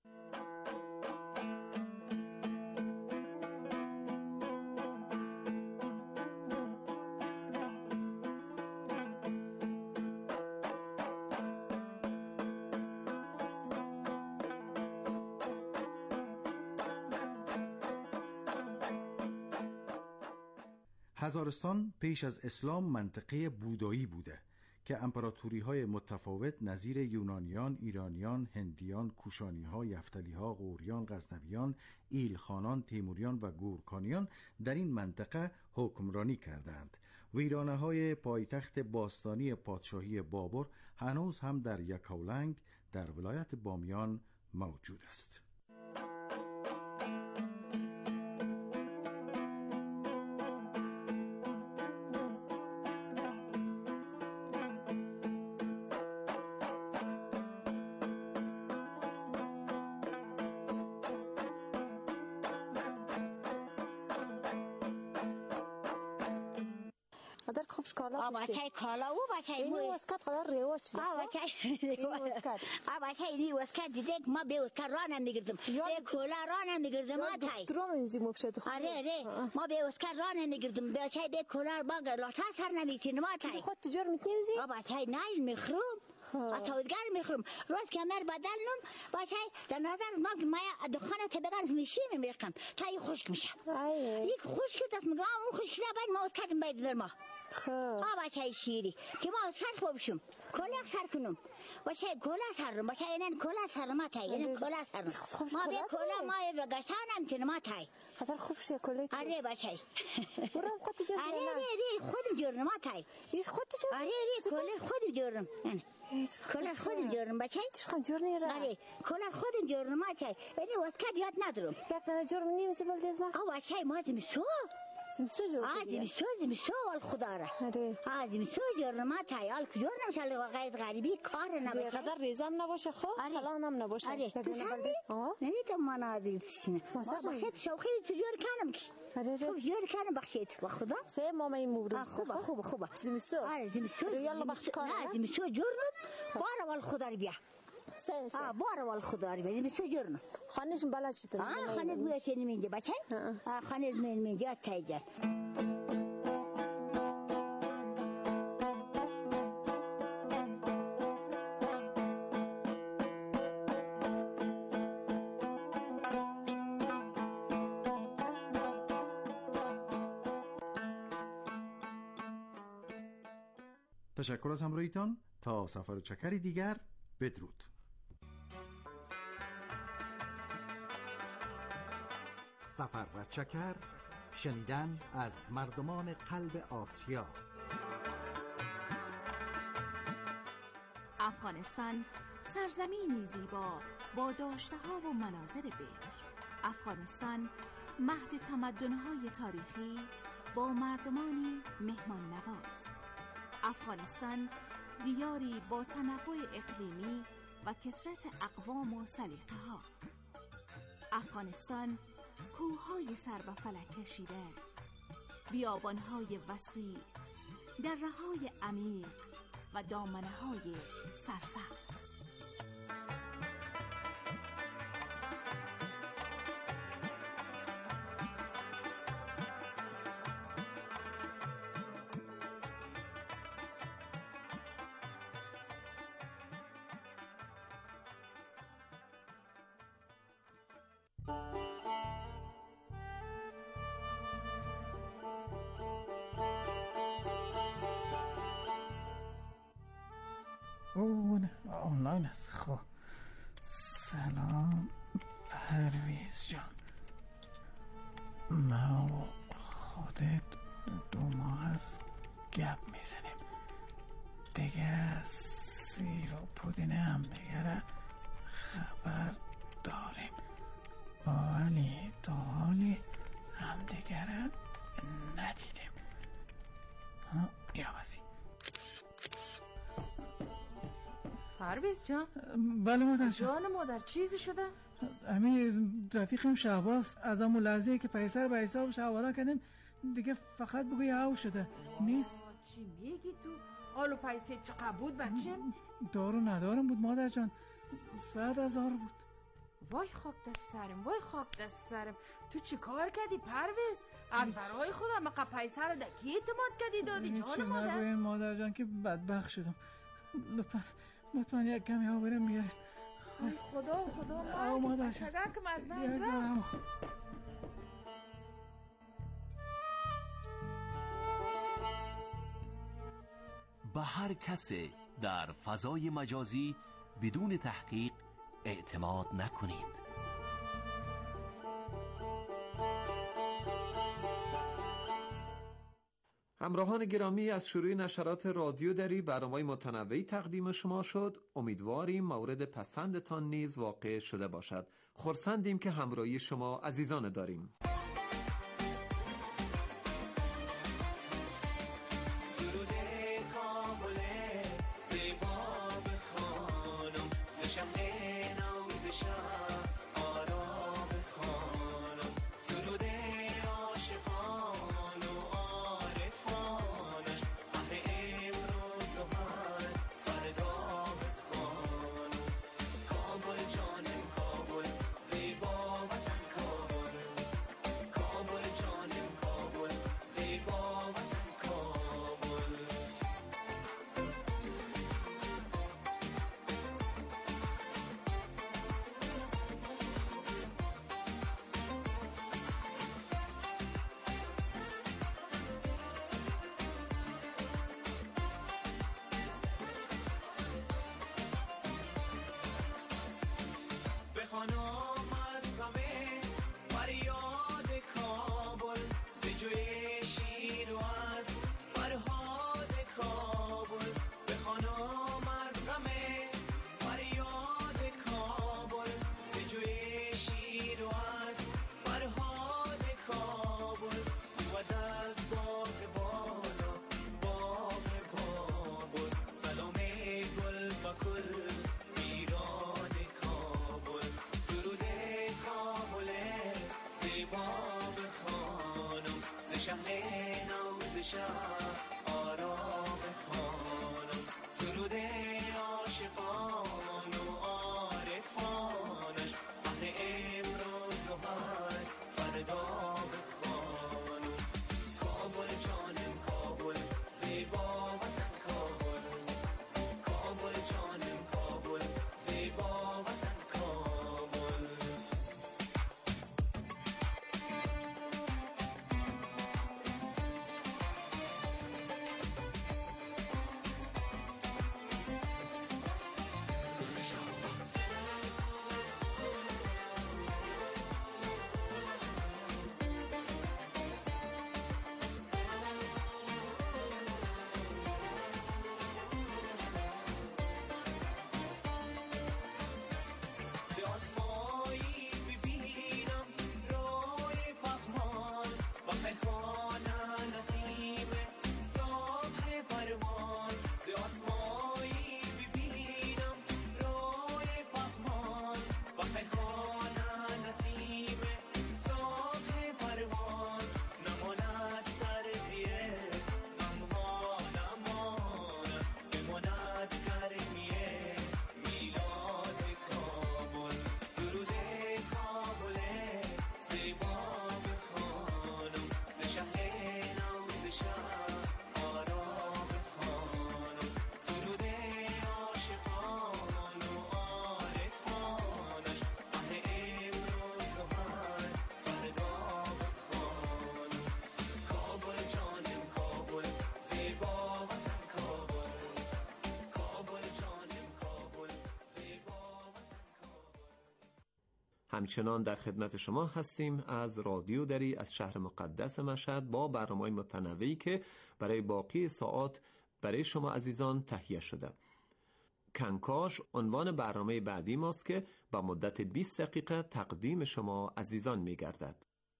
هزارستان پیش از اسلام منطقه بودایی بوده که امپراتوری‌های متفاوت نظیر یونانیان، ایرانیان، هندیان، کوشانی‌ها، یفتلی‌ها، غوریان، غزنویان، ایلخانان، تیموریان و گورکانیان در این منطقه حکمرانی کردند. ویرانه‌های پایتخت باستانی پادشاهی بابر هنوز هم در یکاولنگ در ولایت بامیان موجود است. بچه کالا و بچه این واسکت قدر رواج شده. بچه اینی واسکت دیده ما به واسکت راه نمیگردم، به کلا راه نمیگردم. ما تای دکترام اینزی مبشد خود. آره ما به واسکت راه نمیگردم، بچه به کلا باگ لاتا سر نمیتونم. ما تای خود تجار میتنیزی؟ بچه نه میخروم اتاودگر میخروم. روز کمر بدلنم بچه در نظر ما دخانه که بگرد میشی میمیرم تای خشک میشه. یک خشک دست میگم اون خشک نباید ما واسکتم باید در ما. بچه شیری که ما سر بشم کلا سر کنم بچه کلا سرم بچه اینن کلا سرم ما تای اینن کلا سرم ما به کلا ما رگستانم که ما تای خاطر خوب شه کلیت. آره بچه برام خود تجار آره خودم جورم ما تای ایش خود تجار آره کلا خودم جورم کلا خودم جورم بچه چرا جور نیره آره کلا خودم جورم ما تای ولی واسکت یاد ندارم یک نه جورم نمیشه بلدیز ما بچه ما زمستو زمستو جور زمستو وال خدا را زمستو جور ما تایال کجور نمیشه لغاید غریبی کار نباشه قدر ریزم نباشه خو کلام هم نباشه تو سندی؟ نمیتونم من آدیدشینه ما بخشید شوخی تو جور کنم خوب جور کنم بخشید با خدا سه ماما این مبروک خوبه زمستو زمستو یالا بخت کار زمستو جورم بارا وال خدا رو بیا بارا وال خدا رو بیا زمستو جورم خانش بلد شد خانش بویا چه نمیجه بچه خانش نمیجه تایجه تشکر از همراهیتان. تا سفر چکری دیگر، بدرود. سفر و چکر، شنیدن از مردمان قلب آسیا. افغانستان سرزمینی زیبا با داشته‌ها و مناظر بکر. افغانستان مهد تمدن‌های تاریخی با مردمانی مهمان نواز. افغانستان دیاری با تنوع اقلیمی و کثرت اقوام و سلیقه‌ها. افغانستان کوه‌های سر به فلک کشیده، بیابان‌های وسیع، دره‌های عمیق و دامنه‌های سرسبز. اون آنلاین است. خب سلام پرویز جان، ما و خودت 2 ماه از گپ میزنیم دیگه، سیر و پودین هم دیگه خبر داریم ولی تا حالی هم دیگه ندیدیم. یا وزی پرویز جان. بله مادر جان مادر چیزی شده؟ امیر رفیقم شهباز از همون لحظه که پیسر به حسابش حواله کردیم دیگه فقط بگوی هاو شده نیست. چی میگی تو؟ آلو پیسه چقدر بود بچه؟ دارو ندارم بود مادر جان، 100,000 بود. وای خاک دست سرم، وای خاک دست سرم. تو چی کار کردی پرویز؟ از برای خودم مقا پیسر رو دکی اعتماد کردی دادی جان مادر؟ نگوین مادر جان که بدبخت شدم. لطفا یک کمی ها برم بیارین. خدا مادر شگرکم از من یک ذره. به هر کسی در فضای مجازی بدون تحقیق اعتماد نکنید. همراهان گرامی، از شروع نشرات رادیو دری برنامه‌های متنوعی تقدیم شما شد. امیدواریم مورد پسندتان نیز واقع شده باشد. خرسندیم که همراهی شما عزیزان داریم. همچنان در خدمت شما هستیم از رادیو دری از شهر مقدس مشهد با برنامه‌های متنوعی که برای باقی ساعات برای شما عزیزان تهیه شده. کنکاش عنوان برنامه بعدی ماست که با مدت 20 دقیقه تقدیم شما عزیزان می گردد.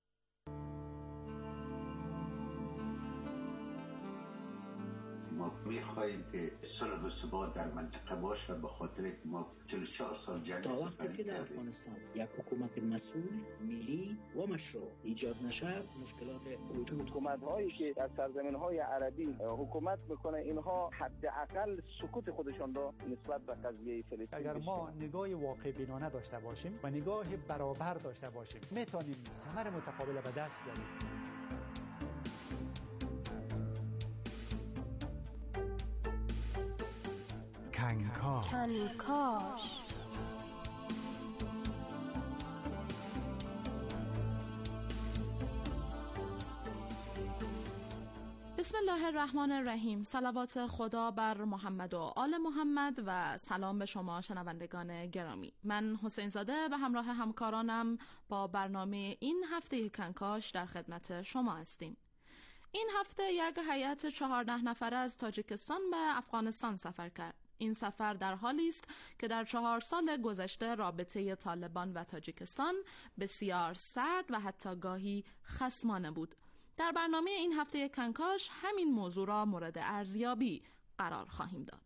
ما می‌خواهیم که صلح و ثبات در منطقه باشه، به خاطر که ما 44 سال جنگ تا وقتی که در افغانستان یک حکومت مسئول، ملی و مشروع ایجاد نشه مشکلات وجود. حکومت‌هایی که در سرزمین‌های عربی حکومت میکنه اینها حداقل سکوت خودشان را نسبت به قضیه فلسطین، اگر ما نگاه واقع بینانه داشته باشیم و نگاه برابر داشته باشیم میتونیم ثمر متقابل به دست بیاریم. کنکاش. بسم الله الرحمن الرحیم. صلوات خدا بر محمد و آل محمد و سلام به شما شنوندگان گرامی. من حسین زاده به همراه همکارانم با برنامه این هفته کنکاش در خدمت شما هستیم. این هفته یک هیئت 14 نفره از تاجیکستان به افغانستان سفر کرد. این سفر در حالی است که در 4 سال گذشته رابطه طالبان و تاجیکستان بسیار سرد و حتی گاهی خصمانه بود. در برنامه این هفته کنکاش همین موضوع را مورد ارزیابی قرار خواهیم داد.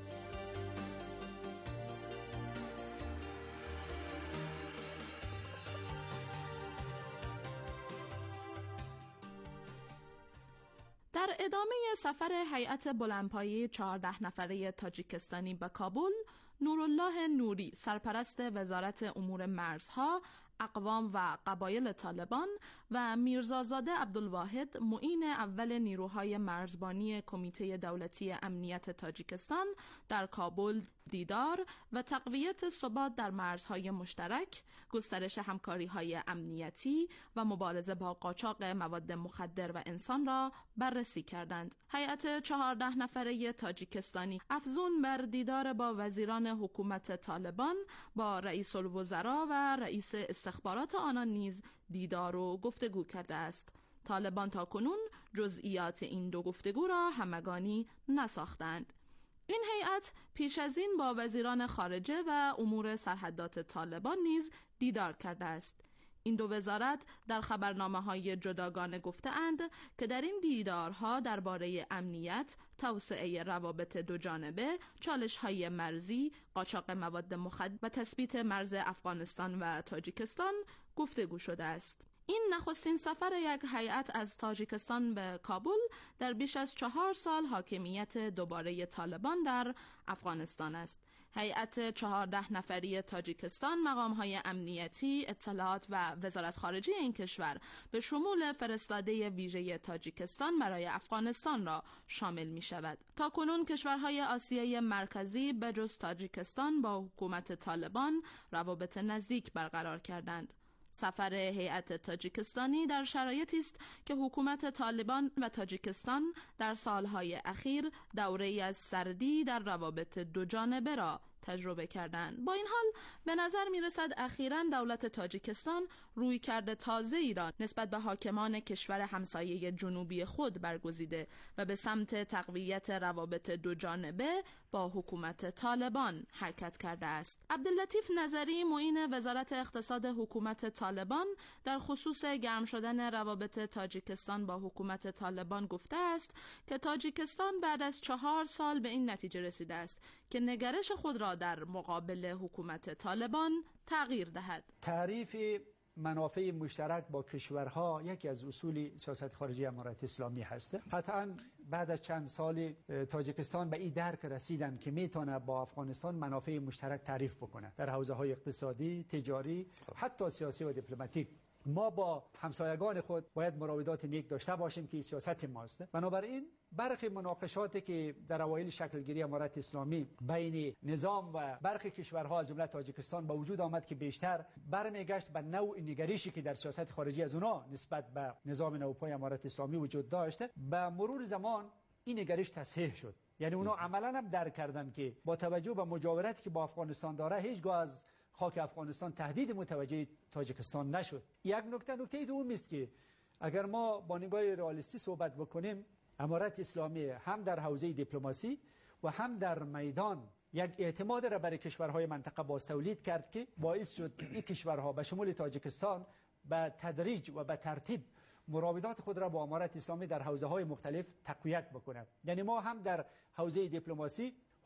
در ادامه سفر هیئت بلندپایه 14 نفره تاجیکستانی به کابل، نورالله نوری سرپرست وزارت امور مرزها، اقوام و قبایل طالبان و میرزازاده عبدالواحد معین اول نیروهای مرزبانی کمیته دولتی امنیت تاجیکستان در کابل دیدار و تقویت ثبات در مرزهای مشترک، گسترش همکاری‌های امنیتی و مبارزه با قاچاق مواد مخدر و انسان را بررسی کردند. هیئت 14 نفره تاجیکستانی افزون بر دیدار با وزیران حکومت طالبان با رئیس الوزراء و رئیس استخبارات آنان نیز دیدار و گفتگو کرده است. طالبان تاکنون جزئیات این دو گفتگو را همگانی نساختند. این هیئت پیش از این با وزیران خارجه و امور سرحدات طالبان نیز دیدار کرده است. این دو وزارت در خبرنامه‌های جداگانه گفته‌اند که در این دیدارها درباره امنیت، توسعه روابط دو جانبه، چالش‌های مرزی، قاچاق مواد مخدر و تثبیت مرز افغانستان و تاجیکستان گفتگو شده است. این نخستین سفر یک هیئت از تاجیکستان به کابل در بیش از 4 سال حاکمیت دوباره طالبان در افغانستان است. هیئت 14 نفری تاجیکستان مقام‌های امنیتی، اطلاعات و وزارت خارجه این کشور به شمول فرستاده ویژه تاجیکستان برای افغانستان را شامل می شود. تاکنون کشورهای آسیای مرکزی به جز تاجیکستان با حکومت طالبان روابط نزدیک برقرار کردند. سفر هیئت تاجیکستانی در شرایطی است که حکومت طالبان و تاجیکستان در سالهای اخیر دوره‌ای از سردی در روابط دو جانبه را تجربه کردند. با این حال به نظر می رسد اخیراً دولت تاجیکستان رویکرد تازه‌ای را نسبت به حاکمان کشور همسایه جنوبی خود برگزیده و به سمت تقویت روابط دو جانبه با حکومت طالبان حرکت کرده است. عبداللطیف نظری معین وزارت اقتصاد حکومت طالبان در خصوص گرم شدن روابط تاجیکستان با حکومت طالبان گفته است که تاجیکستان بعد از 4 سال به این نتیجه رسیده است که نگرش خود را در مقابل حکومت طالبان تغییر دهد. تعریف منافع مشترک با کشورها یکی از اصول سیاست خارجی امارت اسلامی هست. قطعاً بعد از چند سال تاجیکستان به این درک رسیدن که میتونه با افغانستان منافع مشترک تعریف بکنه در حوزه‌های اقتصادی، تجاری، حتی سیاسی و دیپلماتیک. ما با همسایگان خود باید مراودات نیک داشته باشیم که سیاست ماست. بنابراین برخی مناقشاتی که در اوایل شکلگیری امارت اسلامی بین نظام و برخی کشورها از جمله تاجیکستان به وجود آمد که بیشتر برمیگشت به نوع نگریشی که در سیاست خارجی از اونا نسبت به نظام نوپای امارت اسلامی وجود داشته، به مرور زمان این نگریش تصحیح شد. یعنی اونا عملاً هم درک کردن که با توجه به مجاورتی که با افغانستان داره هیچگاه از خاک افغانستان تهدید متوجه تاجیکستان نشد. یک نکته دوم است که اگر ما با نگاه رئالیستی صحبت بکنیم، امارت اسلامی هم در حوزه دیپلماسی و هم در میدان یک اعتماد را برای کشورهای منطقه باز تولید کرد که باعث شد این کشورها به شمول تاجیکستان به تدریج و به ترتیب مراودات خود را با امارت اسلامی در حوزه‌های مختلف تقویت بکند. یعنی ما هم در حوزه دیپلماسی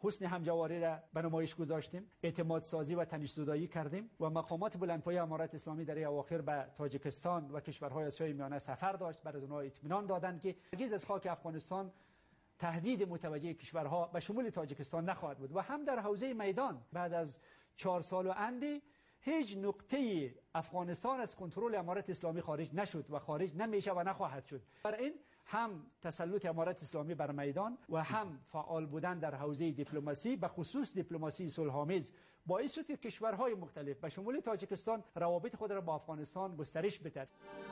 حسن همجواری را به نمایش گذاشتیم، اعتماد سازی و تنش زدایی کردیم و مقامات بلندپایه امارت اسلامی در اواخر به تاجیکستان و کشورهای آسیای میانه سفر داشت. بر از اونها اطمینان دادند که هرگز از خاک افغانستان تهدید متوجه کشورها به شمول تاجیکستان نخواهد بود. و هم در حوزه میدان بعد از 4 سال و اندی هیچ نقطه افغانستان از کنترل امارت اسلامی خارج نشد و خارج نمیشه و نخواهد شد. برای این هم تسلط امارت اسلامی بر میدان و هم فعال بودن در حوزه دیپلماسی، به خصوص دیپلماسی صلح‌آمیز، باعث شد که کشورهای مختلف به شمول تاجیکستان روابط خود را با افغانستان گسترش بدهد.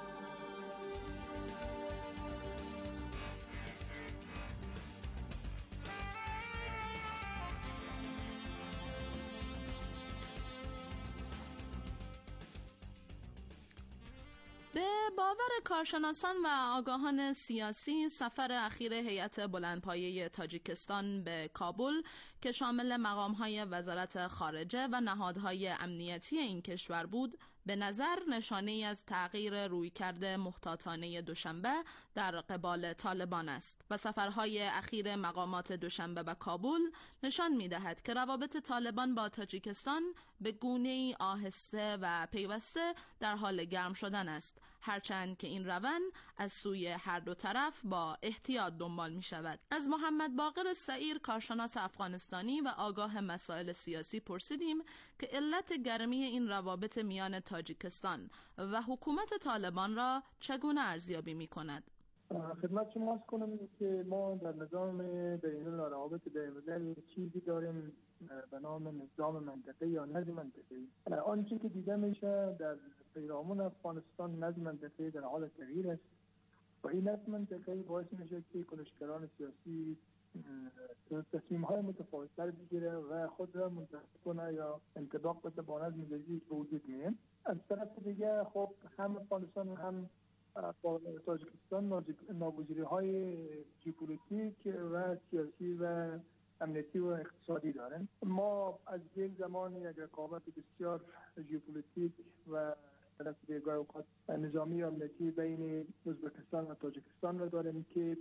به باور کارشناسان و آگاهان سیاسی، سفر اخیر هیئت بلندپایه تاجیکستان به کابل که شامل مقام‌های وزارت خارجه و نهادهای امنیتی این کشور بود، به نظر نشانه‌ای از تغییر رویکرد محتاطانه دوشنبه در قبال طالبان است و سفرهای اخیر مقامات دوشنبه به کابل نشان می‌دهد که روابط طالبان با تاجیکستان به گونه‌ای آهسته و پیوسته در حال گرم شدن است، هرچند که این روند از سوی هر دو طرف با احتیاط دنبال می‌شود. از محمد باقر سعیر، کارشناس افغانستانی و آگاه مسائل سیاسی، پرسیدیم که علت گرمی این روابط میان تاجیکستان و حکومت طالبان را چگونه ارزیابی می‌کند. خدمت شما عرض کنم که ما در نظام بین‌الملل روابط بین‌الملل چیزی داریم به نام نظام منطقه یا نظم منطقه‌ای. آنچه که دیده میشه در پیرامون افغانستان، نظم منطقه‌ای در حال تغییر است و این نظم منطقه‌ای باعث میشه که کنشگران سیاسی تصمیم‌های متفاوت‌تر بگیره و خود را منتخب کنه یا انطباق بده با نظم جدید به وجود میاد. از طرف دیگه خب هم افغانستان و هم با تاجیکستان ناگزیری‌های ژئوپلیتیک و سیاسی و امنیتی و اقتصادی دارن. ما از یک زمانی یک رقابت بسیار ژئوپلیتیک و طرف دیگه اوقات نظامی و امنیتی بین ازبکستان و تاجیکستان را داریم که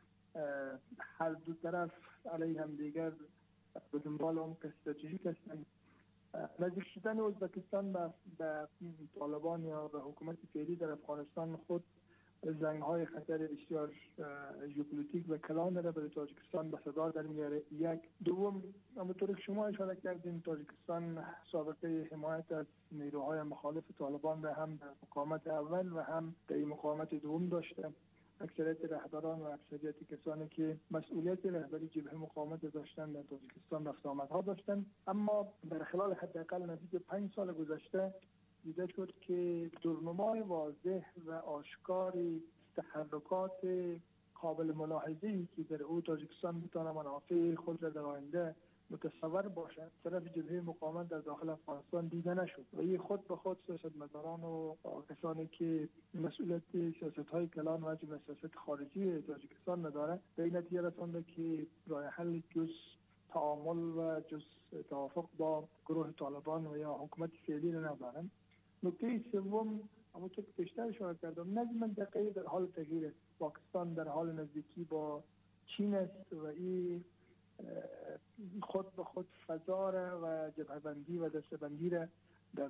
هر دو طرف علیه هم دیگر به دنبال اون استراتژیک هستند. نزدیک شدن ازبکستان به طالبان یا به حکومت فعلی در افغانستان خود زنگ‌های خطر بسیار ژئوپلیتیک و کلان را برای تاجیکستان به صدا در میاره. یک دوم، همونطور که شما اشاره کردین، تاجیکستان سابقه حمایت از نیروهای مخالف طالبان را هم در مقاومت اول و هم در مقاومت دوم داشته. اکثریت رهبران و اکثریت کسانی که مسئولیت رهبری جبهه مقاومت داشتند در تاجیکستان رفت آمدها داشتند، اما در خلال حداقل نزدیک 5 سال گذشته دیده شد که درنمای واضح و آشکاری تحرکات قابل ملاحظه‌ای که در او تاجیکستان میتونه منافع خود را در آینده متصور باشد طرف جبهه مقاومت در داخل افغانستان دیده نشد و این خود به خود سیاستمداران و کسانی که مسئولیت سیاست‌های کلان و جمله سیاست خارجی تاجیکستان نداره به این نتیجه رسانده که راه حل جز تعامل و جز توافق با گروه طالبان و یا حکومت فعلی را ندارند. نکته سوم، همونطور که پیشتر اشاره کردم، نظم منطقه‌ای در حال تغییر است. پاکستان در حال نزدیکی با چین است و این خود به خود فضا را و جبهه‌بندی و دسته‌بندی را در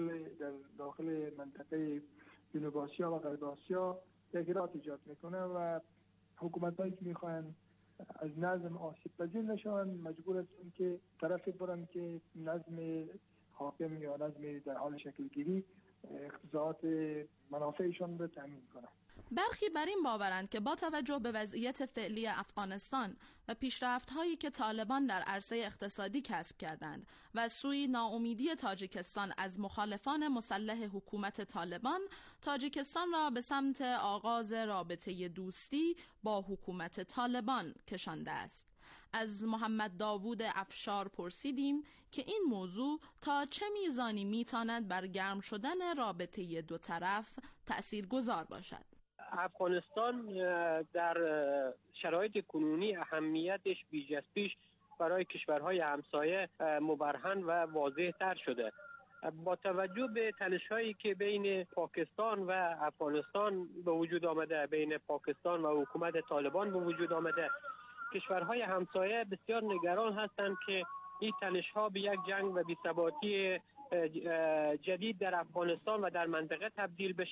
داخل منطقه جنوب آسیا و غرب آسیا تغییرات ایجاد میکنه و حکومت‌هایی که میخواهند از نظم آسیب پذیر نشوند مجبور هستند که طرفی برن که نظم حاکم یا نظم در حال شکل گیری اقتضاعات منافعشان را تامین کنند. برخی بر این باورند که با توجه به وضعیت فعلی افغانستان و پیشرفت‌هایی که طالبان در عرصه اقتصادی کسب کردند و از سوی ناامیدی تاجیکستان از مخالفان مسلح حکومت طالبان، تاجیکستان را به سمت آغاز رابطه دوستی با حکومت طالبان کشانده است. از محمد داوود افشار پرسیدیم که این موضوع تا چه میزانی میتواند بر گرم شدن رابطه دو طرف تأثیرگذار باشد. افغانستان در شرایط کنونی اهمیتش بیش از پیش برای کشورهای همسایه مبرهن و واضح تر شده. با توجه به تنش‌هایی که بین پاکستان و افغانستان به وجود آمده، بین پاکستان و حکومت طالبان به وجود آمده، کشورهای همسایه بسیار نگران هستند که این تنش‌ها به یک جنگ و بی‌ثباتی جدید در افغانستان و در منطقه تبدیل بشه